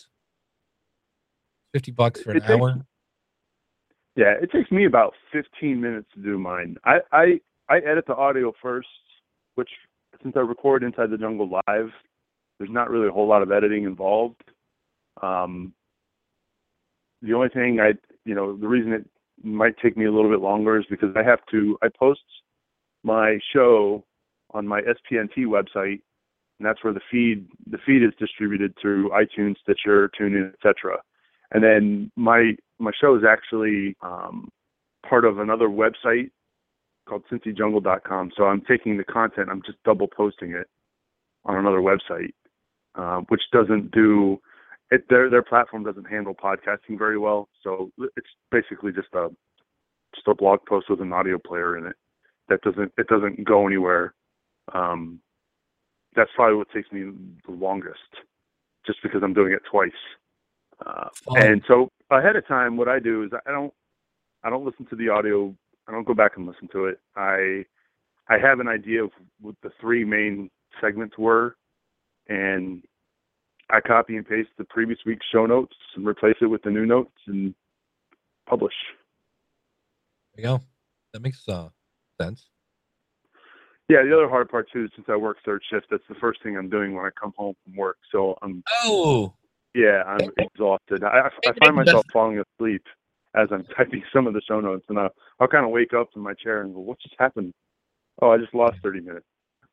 $50 for an hour. Yeah, it takes me about 15 minutes to do mine. I edit the audio first, which since I record Inside the Jungle live, there's not really a whole lot of editing involved. The only thing the reason it might take me a little bit longer is because I post my show on my SPNT website, and that's where the feed is distributed through iTunes, Stitcher, TuneIn, etc. And then my show is actually part of another website called CincyJungle.com. So I'm taking the content, I'm just double posting it on another website, which doesn't do it. Their platform doesn't handle podcasting very well. So it's basically just a blog post with an audio player in it. It doesn't go anywhere. That's probably what takes me the longest, just because I'm doing it twice. And so ahead of time, what I do is I don't listen to the audio. I don't go back and listen to it. I have an idea of what the 3 main segments were, and I copy and paste the previous week's show notes and replace it with the new notes and publish. There you go. That makes sense. Yeah, the other hard part too, since I work third shift, that's the first thing I'm doing when I come home from work. So I'm exhausted. I find myself falling asleep as I'm typing some of the show notes, and I'll kind of wake up in my chair and go, "What just happened? Oh, I just lost 30 minutes."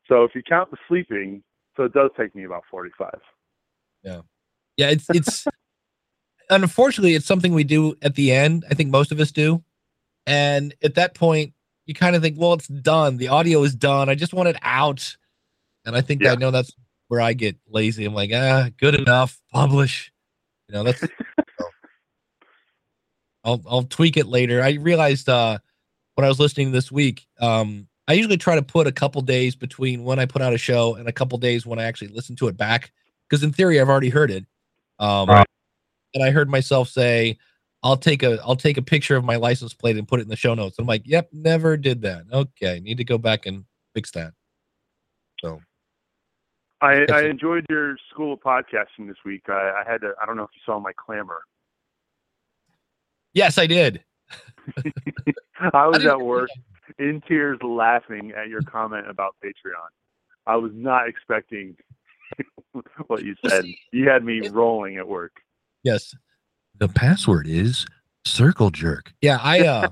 So if you count the sleeping, so it does take me about 45. Yeah. Yeah. It's unfortunately, it's something we do at the end. I think most of us do. And at that point, you kind of think, well, it's done. The audio is done. I just want it out. And I think I know that's where I get lazy. I'm like, good enough. Publish. That's. I'll tweak it later. I realized when I was listening this week, I usually try to put a couple days between when I put out a show and a couple days when I actually listen to it back. Because in theory, I've already heard it. Right. And I heard myself say, I'll take a picture of my license plate and put it in the show notes. I'm like, yep, never did that. Okay, need to go back and fix that. So I enjoyed your school of podcasting this week. I don't know if you saw my clamor. Yes, I did. I was at work in tears laughing at your comment about Patreon. I was not expecting what you said. You had me rolling at work. Yes. The password is circle jerk. Yeah, I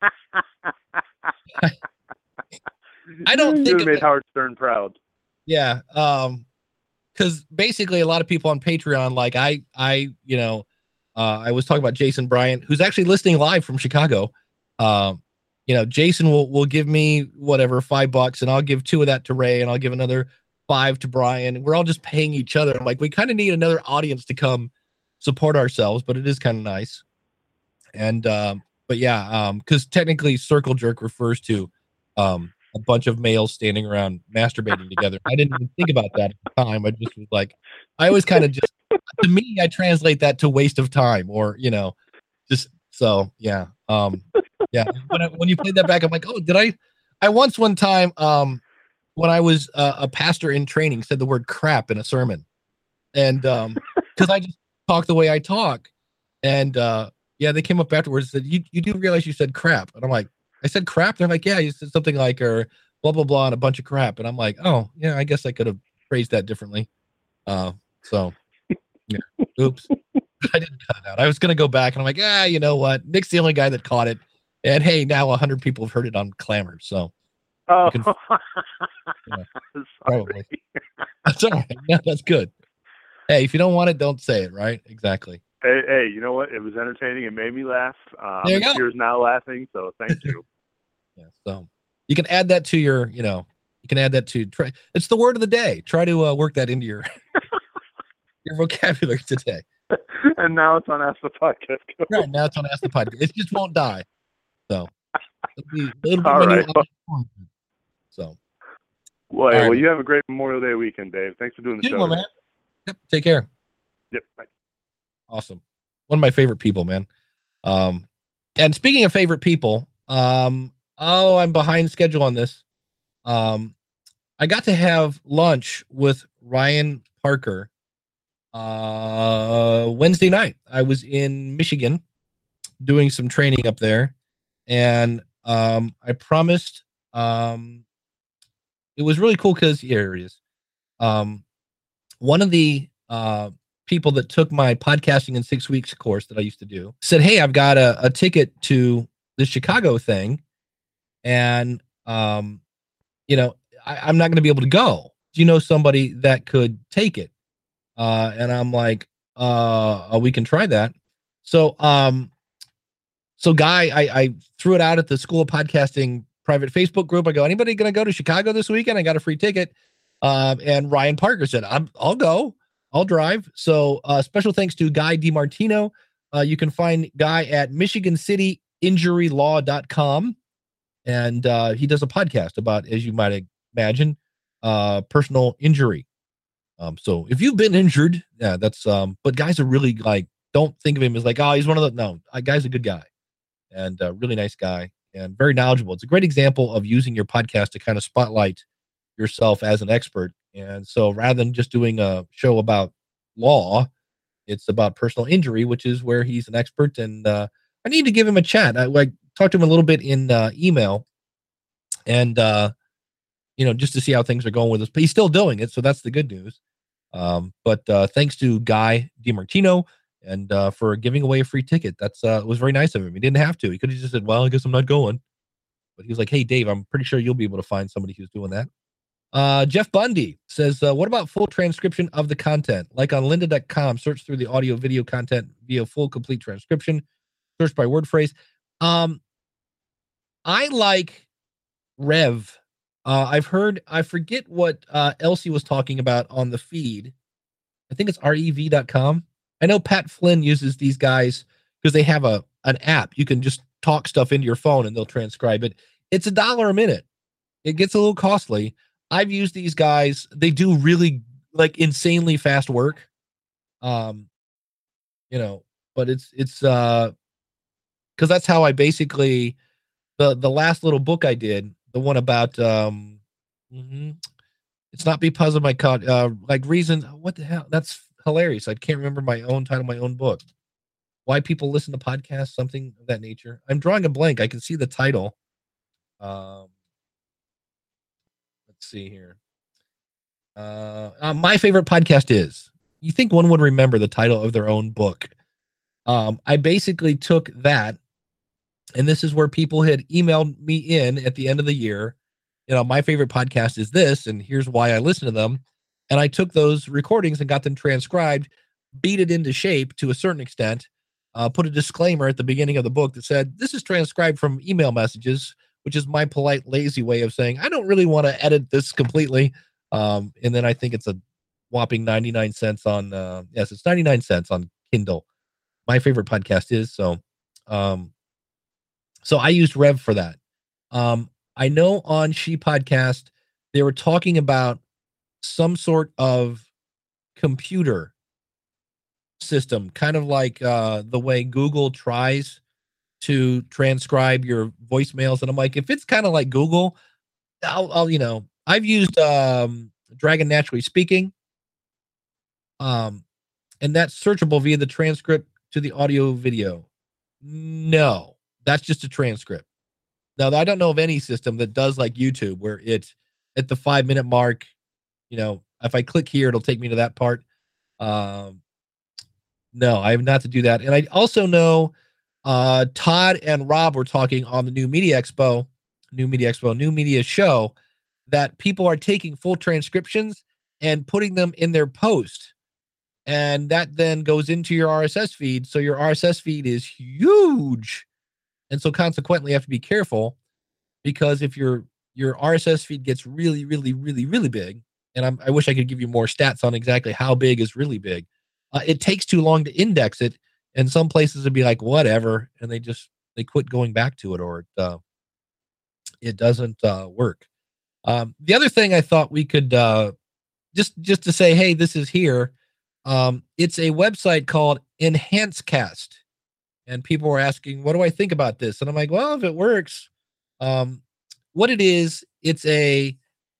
don't think you made Howard Stern proud. Yeah, because basically a lot of people on Patreon, like I was talking about Jason Bryant, who's actually listening live from Chicago. Jason will give me whatever $5, and I'll give 2 of that to Ray, and I'll give another 5 to Brian. We're all just paying each other. I'm like, we kind of need another audience to come support ourselves, but it is kind of nice. And but yeah, because technically circle jerk refers to a bunch of males standing around masturbating together. I didn't even think about that at the time. I just was like, I always kind of just, to me, I translate that to waste of time, or just so yeah. Yeah. When you played that back, I'm like, oh, did I once one time when I was a pastor in training said the word crap in a sermon, and because I just talk the way I talk, and they came up afterwards and said, you do realize you said crap? And I'm like, I said crap? They're like, yeah, you said something like, or blah blah blah, and a bunch of crap. And I'm like, oh yeah, I guess I could have phrased that differently. So yeah, oops. I didn't cut it out. I was gonna go back and I'm like, you know what? Nick's the only guy that caught it. And hey, now 100 people have heard it on Clamor. So probably. That's all right. No, that's good. Hey, if you don't want it, don't say it, right? Exactly. Hey, you know what? It was entertaining. It made me laugh. There you go. Tears now laughing, so thank you. Yeah, so you can add that to your, you can add that to try. It's the word of the day. Try to work that into your your vocabulary today. And now it's on Ask the Podcast. Right, now it's on Ask the Podcast. It just won't die. So it'll be all right. So well, you have a great Memorial Day weekend, Dave. Thanks for doing the show. Man. Yep, take care. Yep. Bye. Awesome. One of my favorite people, man. And speaking of favorite people, I'm behind schedule on this. I got to have lunch with Ryan Parker Wednesday night. I was in Michigan doing some training up there, and I promised it was really cool because here it is. One of the people that took my podcasting in 6 weeks course that I used to do said, hey, I've got a ticket to the Chicago thing, and I'm not going to be able to go. Do you know somebody that could take it? And I'm like, we can try that. So Guy, I threw it out at the School of Podcasting private Facebook group. I go, anybody going to go to Chicago this weekend? I got a free ticket. And Ryan Parker said, I'll go. I'll drive. So special thanks to Guy DiMartino. You can find Guy at MichiganCityInjuryLaw.com. And he does a podcast about, as you might imagine, personal injury. So if you've been injured, yeah, that's but Guy's are really like, don't think of him as like, oh, he's one of the, no, Guy's a good guy and a really nice guy and very knowledgeable. It's a great example of using your podcast to kind of spotlight yourself as an expert. And so rather than just doing a show about law, it's about personal injury, which is where he's an expert. And I need to give him a chat. I talked to him a little bit in email and, just to see how things are going with us, but he's still doing it. So that's the good news. But thanks to Guy DiMartino and for giving away a free ticket. That's it was very nice of him. He didn't have to. He could have just said, well, I guess I'm not going. But he was like, hey, Dave, I'm pretty sure you'll be able to find somebody who's doing that. Jeff Bundy says, what about full transcription of the content? Like on lynda.com, search through the audio video content via full complete transcription, search by word phrase. I like Rev. I've heard, I forget what Elsie was talking about on the feed. I think it's rev.com. I know Pat Flynn uses these guys because they have an app. You can just talk stuff into your phone and they'll transcribe it. It's $1 a minute. It gets a little costly. I've used these guys. They do really like insanely fast work. But it's because that's how I basically, the last little book I did, the one about it's not because of my like reason. What the hell? That's hilarious. I can't remember my own title, my own book. Why people listen to podcasts, something of that nature. I'm drawing a blank. I can see the title. Let's see here. My favorite podcast is. You think one would remember the title of their own book? I basically took that, and this is where people had emailed me in at the end of the year. My favorite podcast is this, and here's why I listen to them. And I took those recordings and got them transcribed, beat it into shape to a certain extent, put a disclaimer at the beginning of the book that said, this is transcribed from email messages, which is my polite, lazy way of saying, I don't really want to edit this completely. And then I think it's a whopping 99 cents on, it's 99 cents on Kindle. My favorite podcast is, so I used Rev for that. I know on She Podcast, they were talking about some sort of computer system, kind of like the way Google tries to transcribe your voicemails. And I'm like, if it's kind of like Google, I'll I've used Dragon Naturally Speaking. And that's searchable via the transcript to the audio video. No, that's just a transcript. Now, I don't know of any system that does like YouTube where it's at the 5-minute mark, if I click here, it'll take me to that part. No, I have not to do that. And I also know Todd and Rob were talking on the New Media Show, that people are taking full transcriptions and putting them in their post. And that then goes into your RSS feed. So your RSS feed is huge. And so consequently, you have to be careful, because if your RSS feed gets really, really, really, really big, and I wish I could give you more stats on exactly how big is really big, it takes too long to index it. And some places would be like, whatever. And they quit going back to it, or it doesn't work. The other thing I thought we could just to say, hey, this is here. It's a website called Enhancecast. And people were asking, what do I think about this? And I'm like, well, if it works, what it is, it's a,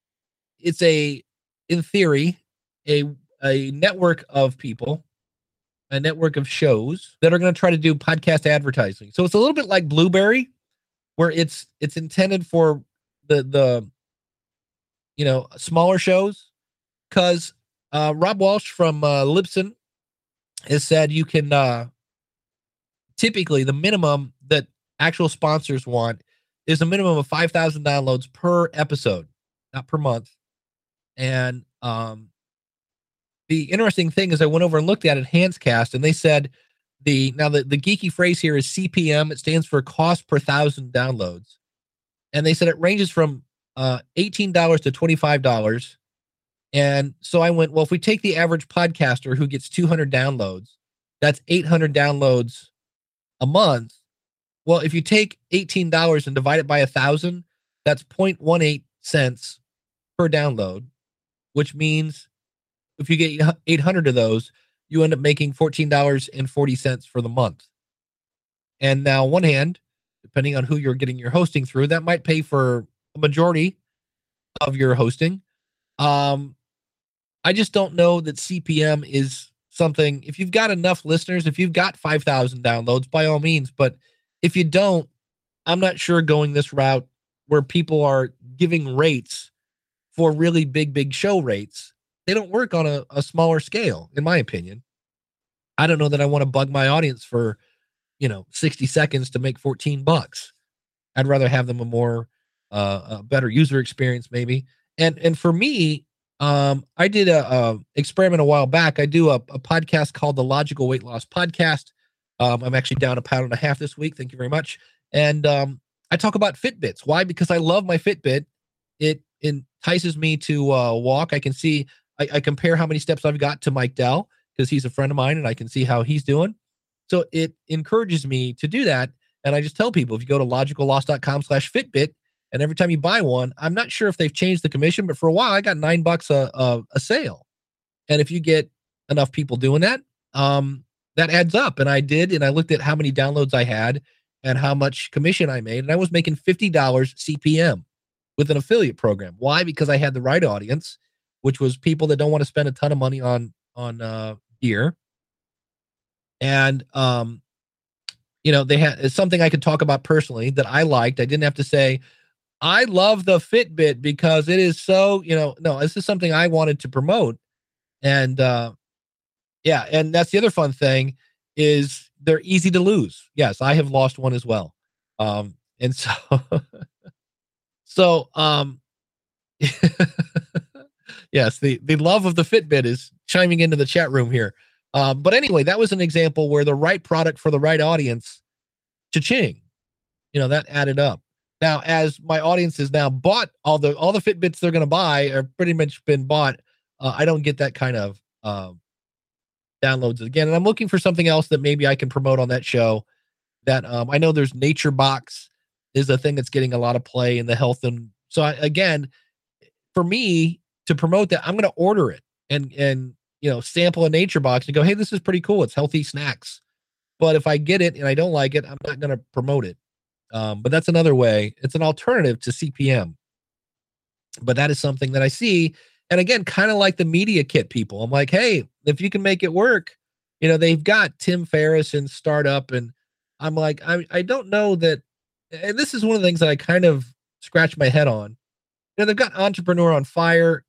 in theory, a network of people, a network of shows that are going to try to do podcast advertising. So it's a little bit like Blueberry, where it's intended for the smaller shows. Because Rob Walsh from Libsyn has said you can typically the minimum that actual sponsors want is a minimum of 5,000 downloads per episode, not per month. And the interesting thing is I went over and looked at Enhancecast, and they said the geeky phrase here is CPM. It stands for cost per 1,000 downloads. And they said it ranges from $18 to $25. And so I went, well, if we take the average podcaster who gets 200 downloads, that's 800 downloads a month. Well, if you take $18 and divide it by 1,000, that's 0.18 cents per download, which means if you get 800 of those, you end up making $14.40 for the month. And now, on one hand, depending on who you're getting your hosting through, that might pay for a majority of your hosting. I just don't know that CPM is something. If you've got enough listeners, if you've got 5,000 downloads, by all means. But if you don't, I'm not sure going this route where people are giving rates for really big show rates. They don't work on a smaller scale, in my opinion. I don't know that I want to bug my audience for, 60 seconds to make $14. I'd rather have them a more, a better user experience, maybe. And for me, I did a experiment a while back. I do a podcast called the Logical Weight Loss Podcast. I'm actually down 1.5 pounds this week. Thank you very much. And I talk about Fitbits. Why? Because I love my Fitbit. It entices me to walk. I can see, I compare how many steps I've got to Mike Dell because he's a friend of mine and I can see how he's doing. So it encourages me to do that. And I just tell people, if you go to logicalloss.com/Fitbit, and every time you buy one, I'm not sure if they've changed the commission, but for a while I got $9 a sale. And if you get enough people doing that, that adds up. And I did, and I looked at how many downloads I had and how much commission I made. And I was making $50 CPM with an affiliate program. Why? Because I had the right audience, which was people that don't want to spend a ton of money on gear. And, they had, it's something I could talk about personally that I liked. I didn't have to say, I love the Fitbit because it is so, no, this is something I wanted to promote. And, and that's the other fun thing is they're easy to lose. Yes, I have lost one as well. And so, yes, the love of the Fitbit is chiming into the chat room here. But anyway, that was an example where the right product for the right audience, cha-ching, that added up. Now, as my audience has now bought all the Fitbits they're going to buy are pretty much been bought, I don't get that kind of downloads again. And I'm looking for something else that maybe I can promote on that show. That I know there's Nature Box is a thing that's getting a lot of play in the health. And so again, for me to promote that, I'm going to order it and sample a Nature Box and go, hey, this is pretty cool. It's healthy snacks. But if I get it and I don't like it, I'm not going to promote it. But that's another way. It's an alternative to CPM. But that is something that I see. And again, kind of like the media kit people. I'm like, hey, if you can make it work, they've got Tim Ferriss and Startup. And I'm like, I don't know that. And this is one of the things that I kind of scratch my head on. They've got Entrepreneur on Fire,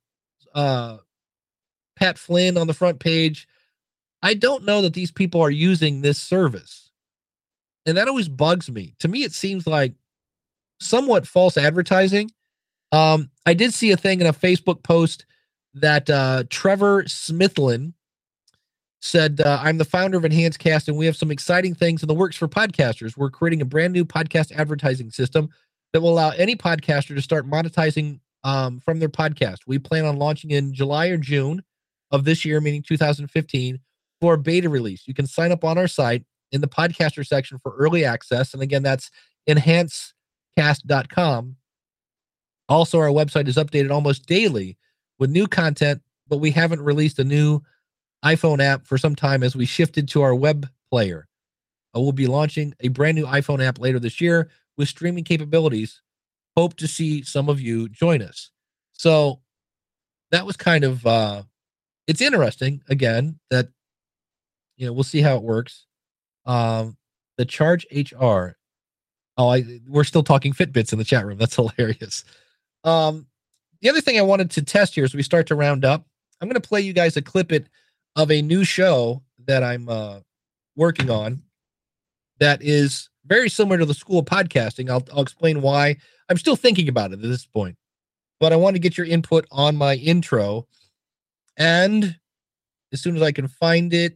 Pat Flynn on the front page. I don't know that these people are using this service. And that always bugs me. To me, it seems like somewhat false advertising. I did see a thing in a Facebook post that Trevor Smithlin said, I'm the founder of EnhancedCast, and we have some exciting things in the works for podcasters. We're creating a brand new podcast advertising system that will allow any podcaster to start monetizing from their podcast. We plan on launching in July or June of this year, meaning 2015, for a beta release. You can sign up on our site in the podcaster section for early access. And again, that's EnhancedCast.com. Also, our website is updated almost daily with new content, but we haven't released a new iPhone app for some time as we shifted to our web player. We'll be launching a brand new iPhone app later this year with streaming capabilities. Hope to see some of you join us. So that was kind of, it's interesting, again, that, we'll see how it works. The Charge HR. We're still talking Fitbits in the chat room. That's hilarious. The other thing I wanted to test here as we start to round up, I'm going to play you guys a clip of a new show that I'm working on that is very similar to the School of Podcasting. I'll explain why. I'm still thinking about it at this point, but I want to get your input on my intro. And as soon as I can find it,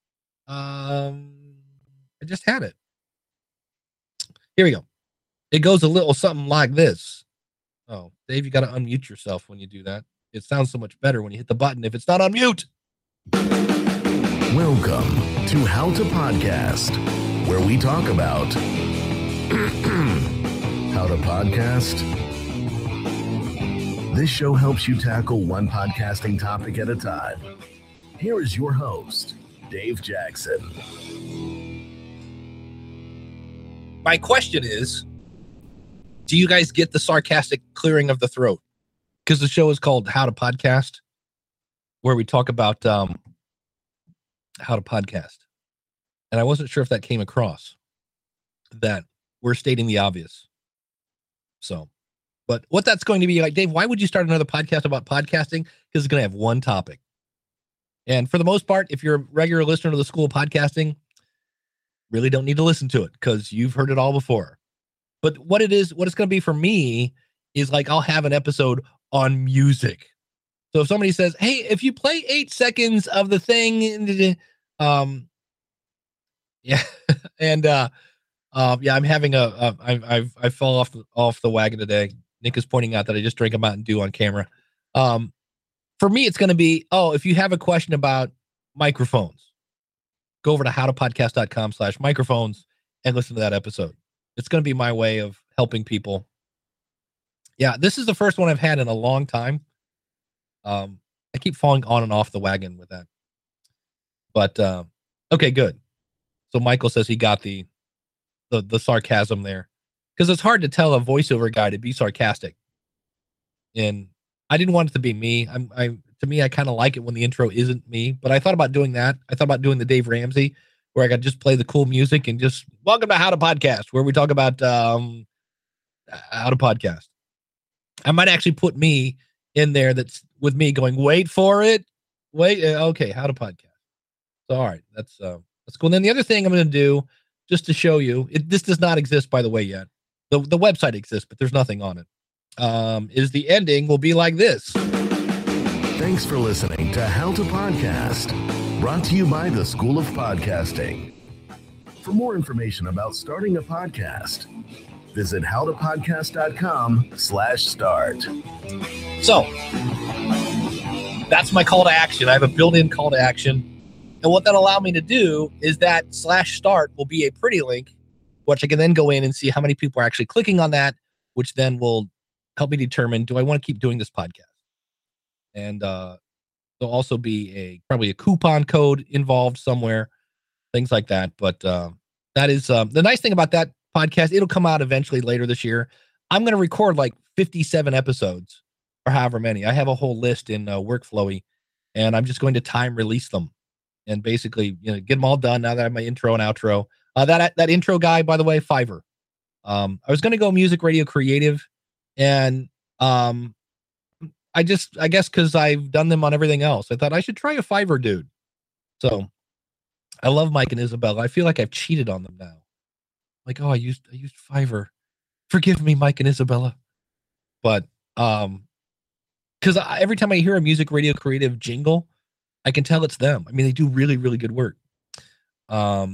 I just had it. Here we go. It goes a little something like this. Oh, Dave, you got to unmute yourself when you do that. It sounds so much better when you hit the button if it's not on mute. Welcome to How to Podcast, where we talk about how to podcast. This show helps you tackle one podcasting topic at a time. Here is your host, Dave Jackson. My question is, do you guys get the sarcastic clearing of the throat? Because the show is called How to Podcast, where we talk about how to podcast. And I wasn't sure if that came across, that we're stating the obvious. So, but what that's going to be like, Dave, why would you start another podcast about podcasting? Because it's going to have one topic. And for the most part, if you're a regular listener to the School of Podcasting, really don't need to listen to it because you've heard it all before. But what it's going to be for me is like, I'll have an episode on music. So if somebody says, hey, if you play 8 seconds of the thing, yeah. And, yeah, I'm having I fell off the wagon today. Nick is pointing out that I just drank a Mountain Dew on camera. For me, it's going to be, if you have a question about microphones, go over to howtopodcast.com/microphones and listen to that episode. It's going to be my way of helping people. Yeah, this is the first one I've had in a long time. I keep falling on and off the wagon with that. But, okay, good. So Michael says he got the sarcasm there. Because it's hard to tell a voiceover guy to be sarcastic. And I didn't want it to be me. To me, I kind of like it when the intro isn't me. But I thought about doing that. I thought about doing the Dave Ramsey, where I could just play the cool music and just welcome to How to Podcast, where we talk about how to podcast. I might actually put me in there that's with me going, wait for it. Wait. Okay. How to podcast. So, all right. That's cool. And then the other thing I'm going to do, just to show you, this does not exist, by the way, yet. The website exists, but there's nothing on it. Is the ending will be like this. Thanks for listening to How to Podcast, brought to you by the School of Podcasting. For more information about starting a podcast, visit howtopodcast.com/start. So that's my call to action. I have a built-in call to action. And what that'll allow me to do is that /start will be a pretty link, which I can then go in and see how many people are actually clicking on that, which then will help me determine, do I want to keep doing this podcast? And there'll also be probably a coupon code involved somewhere, things like that. But that is the nice thing about that podcast. It'll come out eventually later this year. I'm going to record like 57 episodes or however many. I have a whole list in Workflowy, and I'm just going to time release them and basically, get them all done now that I have my intro and outro. That intro guy, by the way, Fiverr. I was going to go music, radio, creative, and I guess because I've done them on everything else, I thought I should try a Fiverr dude. So I love Mike and Isabella. I feel like I've cheated on them now. Like, I used Fiverr. Forgive me, Mike and Isabella. But because every time I hear a music, radio, creative jingle, I can tell it's them. I mean, they do really, really good work. Yeah,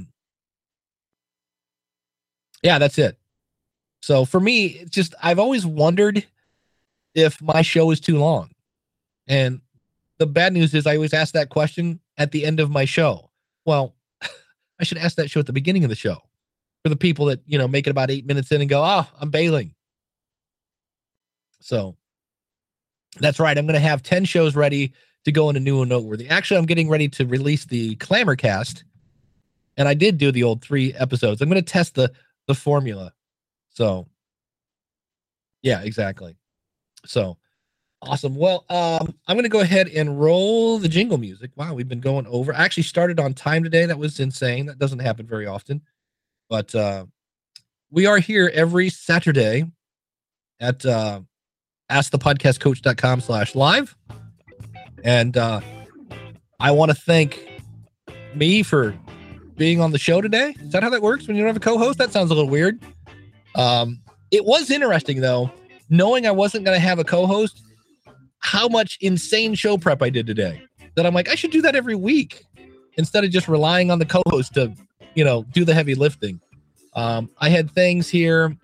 that's it. So for me, it's just, I've always wondered if my show is too long. And the bad news is I always ask that question at the end of my show. Well, I should ask that show at the beginning of the show for the people that, make it about 8 minutes in and go, I'm bailing. So that's right. I'm going to have 10 shows ready to go into new and noteworthy. Actually, I'm getting ready to release the Clamorcast, and I did do the old 3 episodes. I'm going to test the formula. So, yeah, exactly. So, awesome. Well, I'm going to go ahead and roll the jingle music. Wow, we've been going over. I actually started on time today. That was insane. That doesn't happen very often. But we are here every Saturday at askthepodcastcoach.com/live. And I want to thank me for being on the show today. Is that how that works when you don't have a co-host? That sounds a little weird. It was interesting, though, knowing I wasn't going to have a co-host, how much insane show prep I did today. That I'm like, I should do that every week instead of just relying on the co-host to, do the heavy lifting. I had things here.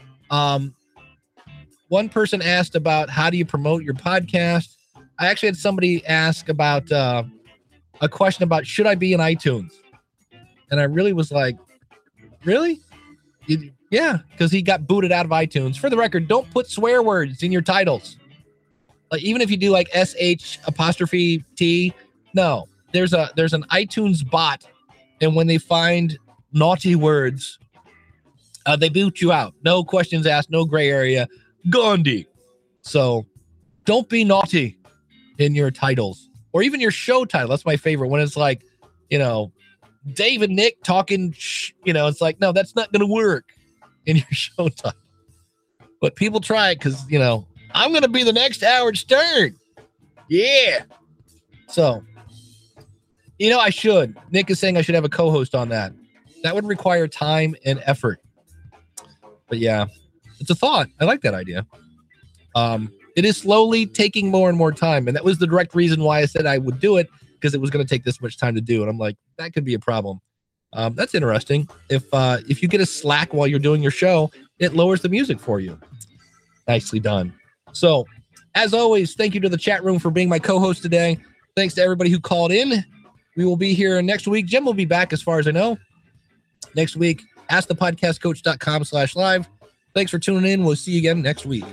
One person asked about how do you promote your podcast? I actually had somebody ask about a question about should I be in iTunes? And I really was like, really? Yeah, because he got booted out of iTunes. For the record, don't put swear words in your titles. Like even if you do like SH''T, no. There's an iTunes bot, and when they find naughty words, they boot you out. No questions asked, no gray area. Gandhi. So don't be naughty in your titles or even your show title. That's my favorite when it's like, Dave and Nick talking, it's like, no, that's not going to work in your show title. But people try it because, I'm going to be the next Howard Stern. Yeah. So, I should. Nick is saying I should have a co-host on that. That would require time and effort. But yeah, it's a thought. I like that idea. It is slowly taking more and more time. And that was the direct reason why I said I would do it, because it was going to take this much time to do. And I'm like, that could be a problem. That's interesting. If you get a Slack while you're doing your show, it lowers the music for you. Nicely done. So, as always, thank you to the chat room for being my co-host today. Thanks to everybody who called in. We will be here next week. Jim will be back as far as I know. Next week, askthepodcastcoach.com/live. Thanks for tuning in. We'll see you again next week.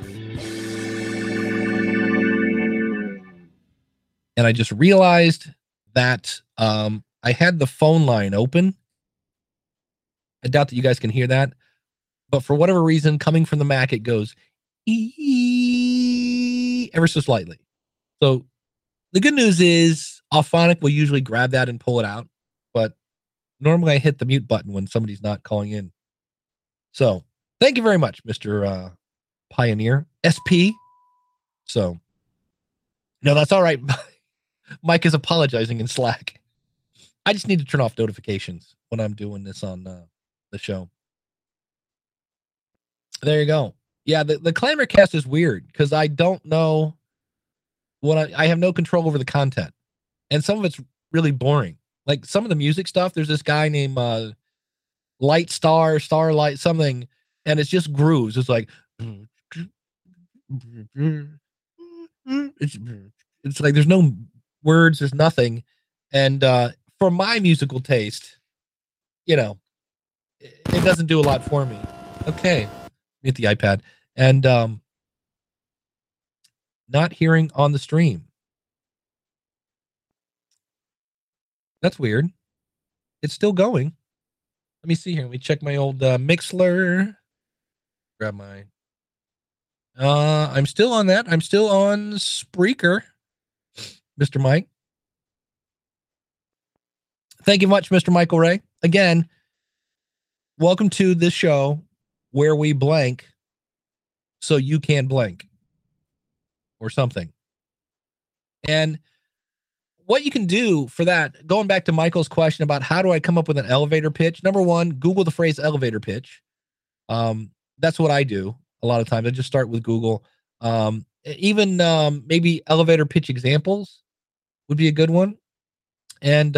And I just realized that I had the phone line open. I doubt that you guys can hear that. But for whatever reason, coming from the Mac, it goes ever so slightly. So the good news is Auphonic will usually grab that and pull it out. But normally I hit the mute button when somebody's not calling in. So thank you very much, Mr. Pioneer SP. So, no, that's all right. Mike is apologizing in Slack. I just need to turn off notifications when I'm doing this on the show. There you go. Yeah, the Clamor cast is weird because I don't know what I have no control over the content. And some of it's really boring. Like some of the music stuff, there's this guy named Light Starlight something, and it's just grooves. It's like it's like there's no words, there's nothing. And for my musical taste, you know, it doesn't do a lot for me. Okay. Hit the iPad. And not hearing on the stream. That's weird. It's still going. Let me see here. Let me check my old Mixler. Grab my. I'm still on that. I'm still on Spreaker, Mr. Mike. Thank you much, Mr. Michael Ray. Again, welcome to this show where we blank so you can blank or something. And what you can do for that, going back to Michael's question about how do I come up with an elevator pitch? Number one, Google the phrase elevator pitch. That's what I do a lot of times. I just start with Google. Even maybe elevator pitch examples would be a good one. And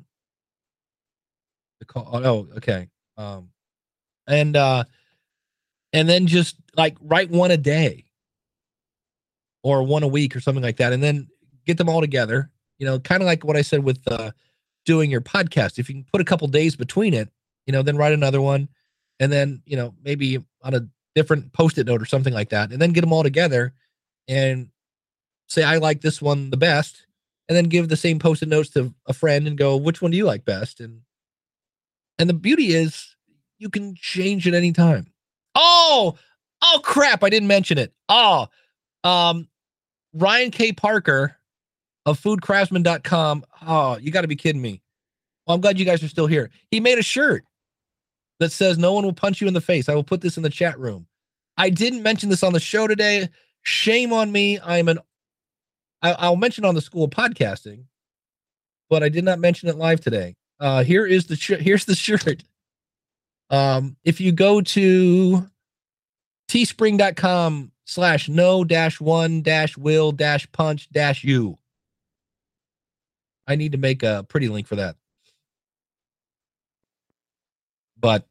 okay. And then just like write one a day or one a week or something like that, and then get them all together. You know, kind of like what I said with doing your podcast. If you can put a couple days between it, you know, then write another one, and then, you know, maybe on a different Post-it note or something like that, and then get them all together and say, I like this one the best, and then give the same Post-it notes to a friend and go, which one do you like best? And the beauty is you can change at any time. Oh crap. I didn't mention it. Ryan K. Parker of foodcraftsman.com. Oh, you got to be kidding me. Well, I'm glad you guys are still here. He made a shirt that says, no one will punch you in the face. I will put this in the chat room. I didn't mention this on the show today. Shame on me. I'll mention it on the School of Podcasting, but I did not mention it live today. Here's the shirt. If you go to teespring.com/no-one-will-punch-you. I need to make a pretty link for that. But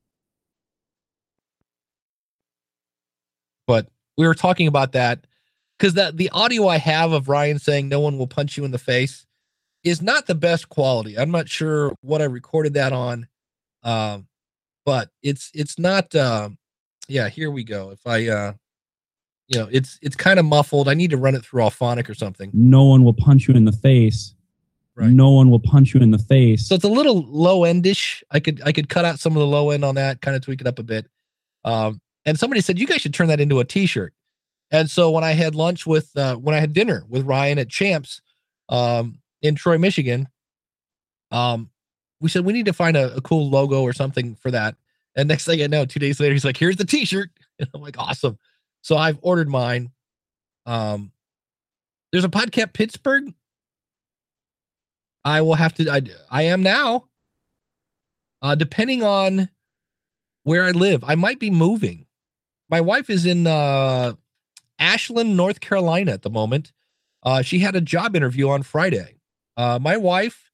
we were talking about that because the audio I have of Ryan saying no one will punch you in the face is not the best quality. I'm not sure what I recorded that on. But it's not, yeah, here we go. If I, you know, it's kind of muffled. I need to run it through Auphonic or something. No one will punch you in the face. Right. No one will punch you in the face. So it's a little low endish. I could cut out some of the low end on that, kind of tweak it up a bit. And somebody said, you guys should turn that into a t-shirt. And so when I had lunch with, when I had dinner with Ryan at Champs, in Troy, Michigan, we said we need to find a cool logo or something for that. And next thing I know, 2 days later, he's like, here's the t-shirt. And I'm like, awesome. So I've ordered mine. There's a podcast Pittsburgh. I will have to, I am now, depending on where I live. I might be moving. My wife is in Ashland, North Carolina at the moment. She had a job interview on Friday. My wife,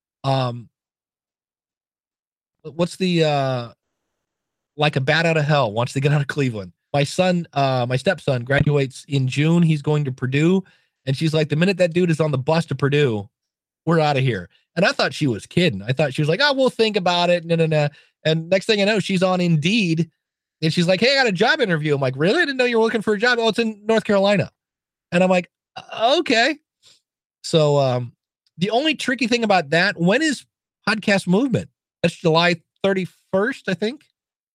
what's the like a bat out of hell, wants to get out of Cleveland. My son, my stepson graduates in June. He's going to Purdue. And she's like, the minute that dude is on the bus to Purdue, we're out of here. And I thought she was kidding. I thought she was like, oh, we'll think about it. No. And next thing I know, she's on Indeed. And she's like, hey, I got a job interview. I'm like, really? I didn't know you were looking for a job. Oh, it's in North Carolina. And I'm like, okay. So the only tricky thing about that, when is Podcast Movement? That's July 31st, I think.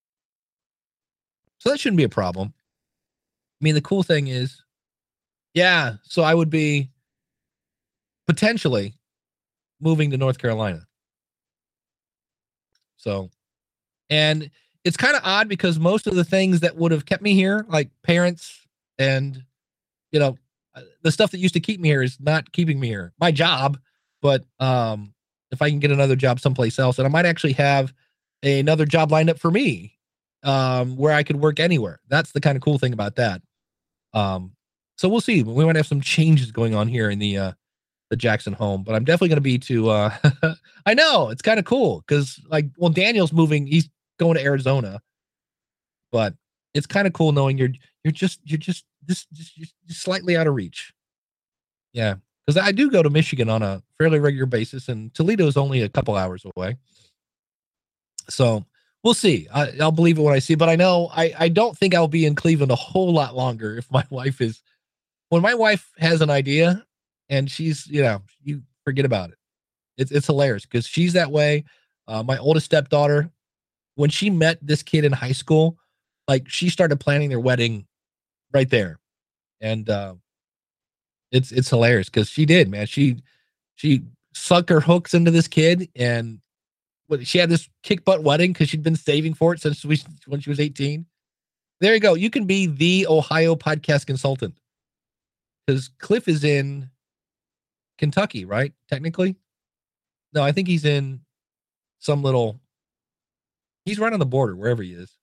So that shouldn't be a problem. I mean, the cool thing is, yeah, so I would be potentially moving to North Carolina. So, and it's kind of odd because most of the things that would have kept me here, like parents and, you know, the stuff that used to keep me here is not keeping me here. My job, but if I can get another job someplace else, and I might actually have another job lined up for me where I could work anywhere. That's the kind of cool thing about that. So we'll see. We might have some changes going on here in the Jackson home, but I'm definitely going to be to, I know it's kind of cool because well, Daniel's moving, he's going to Arizona, but it's kind of cool knowing you're just slightly out of reach. Yeah. Cause I do go to Michigan on a fairly regular basis and Toledo is only a couple hours away. So we'll see. I'll believe it when I see, but I know I don't think I'll be in Cleveland a whole lot longer if my wife is, when my wife has an idea and she's, you forget about it. It's hilarious because she's that way. My oldest stepdaughter, when she met this kid in high school, like she started planning their wedding right there. And it's hilarious because she did, man. She sunk her hooks into this kid and she had this kick butt wedding because she'd been saving for it since when she was 18. There you go. You can be the Ohio podcast consultant because Cliff is in Kentucky, right? Technically. No, I think he's in he's right on the border, wherever he is.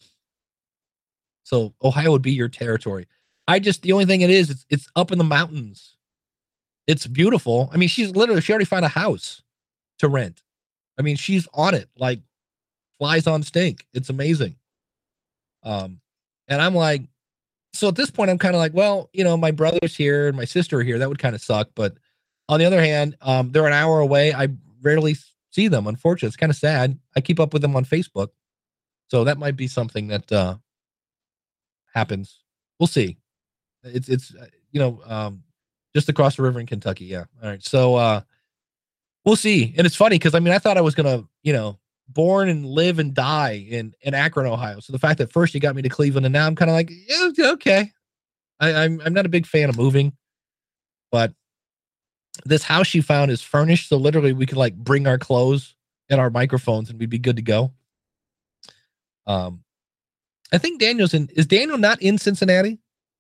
So Ohio would be your territory. The only thing it's up in the mountains. It's beautiful. I mean, she already found a house to rent. I mean, she's on it like flies on stink. It's amazing. And I'm like, so at this point, I'm kind of like, well, my brother's here and my sister are here. That would kind of suck. But on the other hand, they're an hour away. I rarely see them. Unfortunately, it's kind of sad. I keep up with them on Facebook. So that might be something that happens. We'll see. It's just across the river in Kentucky. Yeah. All right. So we'll see. And it's funny because I thought I was gonna, born and live and die in Akron, Ohio. So the fact that first you got me to Cleveland and now I'm kind of like, yeah, okay. I'm not a big fan of moving, but this house she found is furnished. So literally we could like bring our clothes and our microphones and we'd be good to go. I think is Daniel not in Cincinnati?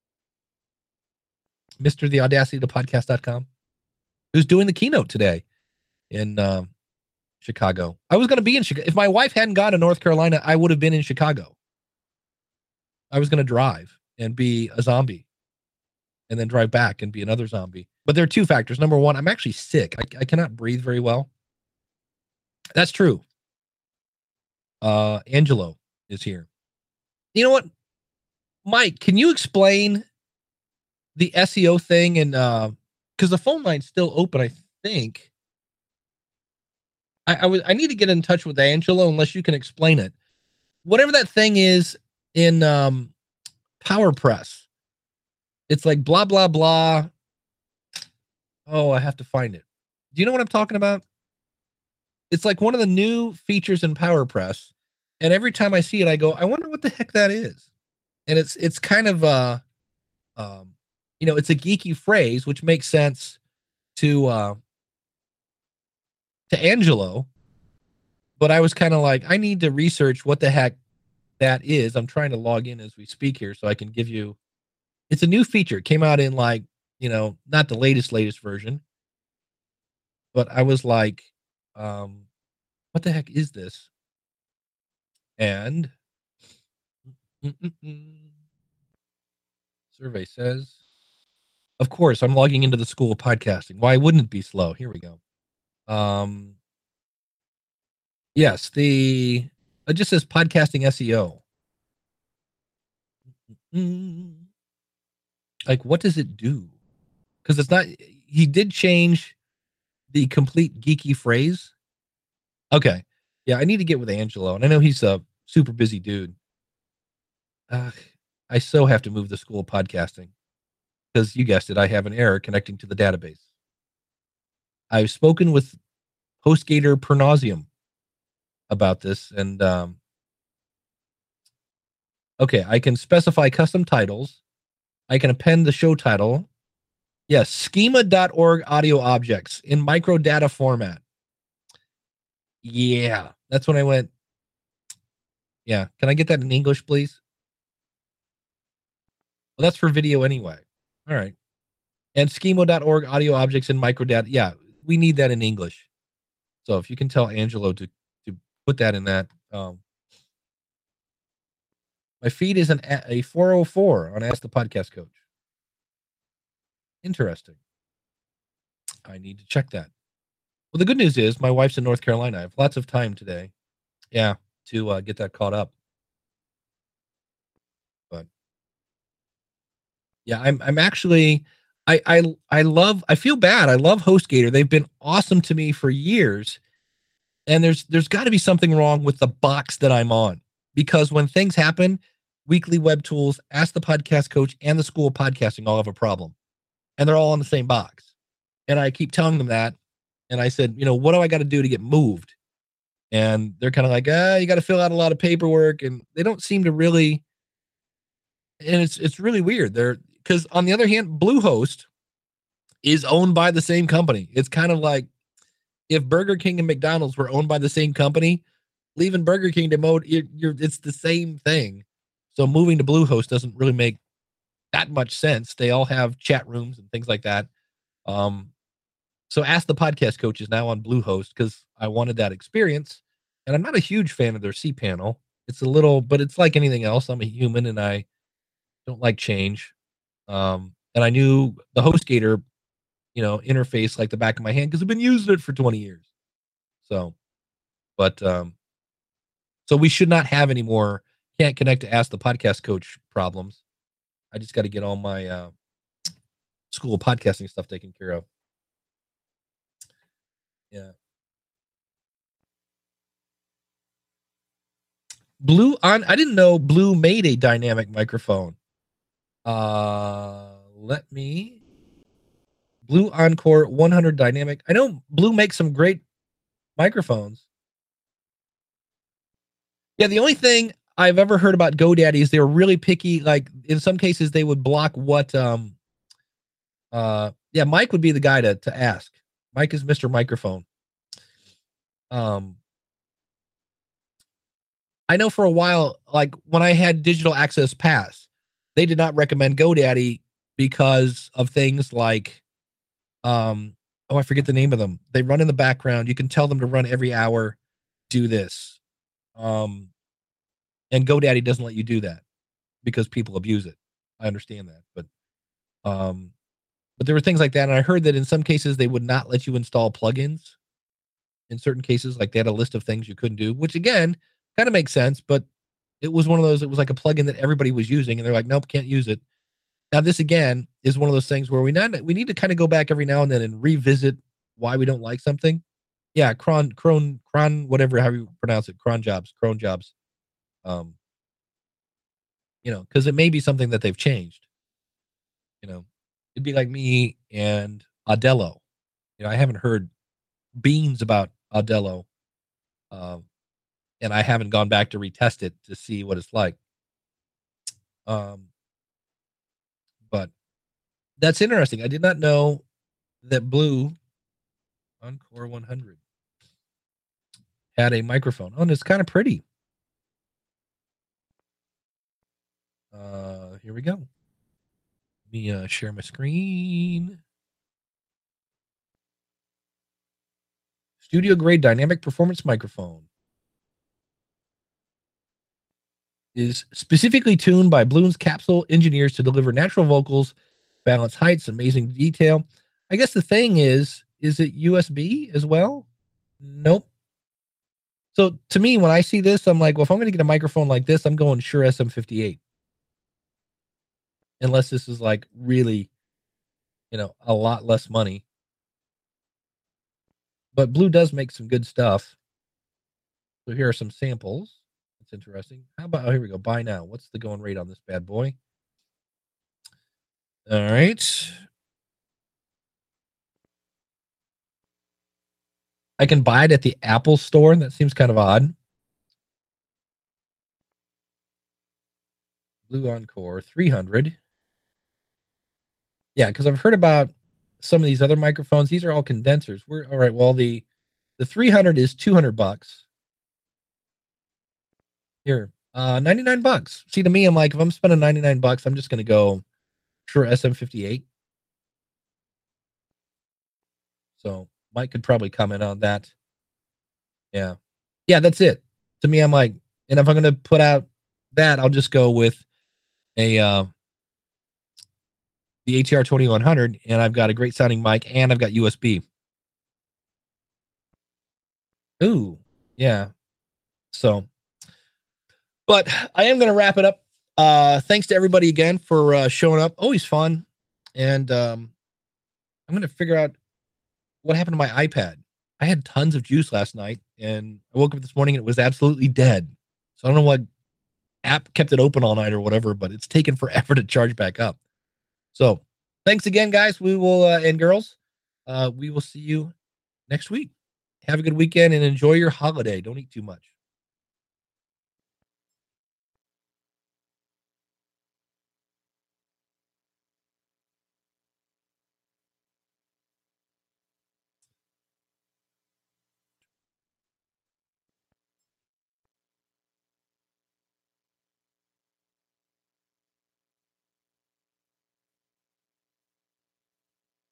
Mr. The Audacity to Podcast.com, who's doing the keynote today in Chicago. I was going to be in Chicago. If my wife hadn't gone to North Carolina, I would have been in Chicago. I was going to drive and be a zombie and then drive back and be another zombie. But there are two factors. Number one, I'm actually sick. I cannot breathe very well. That's true. Angelo is here. You know what? Mike, can you explain the SEO thing? And because the phone line's still open, I think. I need to get in touch with Angelo unless you can explain it. Whatever that thing is in PowerPress. It's like blah, blah, blah. Oh, I have to find it. Do you know what I'm talking about? It's like one of the new features in PowerPress. And every time I see it, I go, I wonder what the heck that is. And it's kind of it's a geeky phrase, which makes sense to Angelo. But I was kind of like, I need to research what the heck that is. I'm trying to log in as we speak here so I can give you. It's a new feature. It came out in like, not the latest version. But I was like, what the heck is this? And Survey says, of course, I'm logging into the School of Podcasting. Why wouldn't it be slow? Here we go. Yes, it just says podcasting SEO. Like, what does it do? Because it's not, he did change the complete geeky phrase. Okay. Yeah, I need to get with Angelo, and I know he's a super busy dude. I so have to move the School of Podcasting because you guessed it, I have an error connecting to the database. I've spoken with HostGator per nauseum about this, and okay, I can specify custom titles. I can append the show title. Yes, schema.org audio objects in microdata format. Yeah, that's when I went. Yeah, can I get that in English, please? Well, that's for video anyway. All right. And schema.org audio objects in microdata. Yeah, we need that in English. So if you can tell Angelo to put that in that. My feed is a 404 on Ask the Podcast Coach. Interesting. I need to check that. Well, the good news is my wife's in North Carolina. I have lots of time today. Yeah, to get that caught up. But yeah, I'm actually I feel bad. I love HostGator. They've been awesome to me for years. And there's got to be something wrong with the box that I'm on, because when things happen, Weekly Web Tools, Ask the Podcast Coach, and the School of Podcasting all have a problem, and they're all on the same box. And I keep telling them that, and I said, what do I got to do to get moved? And they're kind of like, you got to fill out a lot of paperwork, and they don't seem to really. And it's really weird. Because on the other hand, Bluehost is owned by the same company. It's kind of like if Burger King and McDonald's were owned by the same company, leaving Burger King to mode, it's the same thing. So moving to Bluehost doesn't really make that much sense. They all have chat rooms and things like that. So Ask the Podcast Coach is now on Bluehost because I wanted that experience. And I'm not a huge fan of their cPanel. It's a little, but it's like anything else. I'm a human and I don't like change. And I knew the HostGator, interface like the back of my hand because I've been using it for 20 years. So, but so we should not have any more can't connect to Ask the Podcast Coach problems. I just got to get all my School of Podcasting stuff taken care of. Yeah. I didn't know Blue made a dynamic microphone. Blue Encore 100 dynamic. I know Blue makes some great microphones. Yeah, the only thing I've ever heard about GoDaddy is they were really picky. Like in some cases they would block what Mike would be the guy to ask. Mike is Mr. Microphone. I know for a while, like when I had Digital Access Pass, they did not recommend GoDaddy because of things like, I forget the name of them. They run in the background. You can tell them to run every hour, do this. And GoDaddy doesn't let you do that because people abuse it. I understand that, but there were things like that. And I heard that in some cases they would not let you install plugins. In certain cases, like they had a list of things you couldn't do, which again, kind of makes sense, but it was one of those, it was like a plugin that everybody was using and they're like, nope, can't use it. Now this again is one of those things where we need to kind of go back every now and then and revisit why we don't like something. Yeah. Cron, whatever, how you pronounce it, cron jobs. Cause it may be something that they've changed, it'd be like me and Audello. I haven't heard beans about Audello. And I haven't gone back to retest it to see what it's like. But that's interesting. I did not know that Blue Encore 100 had a microphone. Oh, and it's kind of pretty. Here we go. Let me share my screen. Studio grade dynamic performance microphone. is specifically tuned by Bloom's Capsule engineers to deliver natural vocals, balanced heights, amazing detail. I guess the thing is it USB as well? Nope. So to me, when I see this, I'm like, well, if I'm going to get a microphone like this, I'm going Shure SM58. Unless this is like really, a lot less money. But Blue does make some good stuff. So here are some samples. That's interesting. How about, here we go. Buy now. What's the going rate on this bad boy? All right. I can buy it at the Apple store. That seems kind of odd. Blue Encore 300. Yeah, because I've heard about some of these other microphones. These are all condensers. We're all right. Well, the 300 is $200. Here, $99. See, to me, I'm like, if I'm spending $99, I'm just going to go Shure SM58. So Mike could probably comment on that. Yeah, that's it. To me, I'm like, and if I'm going to put out that, I'll just go with the ATR 2100, and I've got a great sounding mic, and I've got USB. Ooh, yeah. So, but I am going to wrap it up. Thanks to everybody again for showing up. Always fun. And I'm going to figure out what happened to my iPad. I had tons of juice last night, and I woke up this morning and it was absolutely dead. So I don't know what app kept it open all night or whatever, but it's taken forever to charge back up. So thanks again, guys. We will, and girls, we will see you next week. Have a good weekend and enjoy your holiday. Don't eat too much.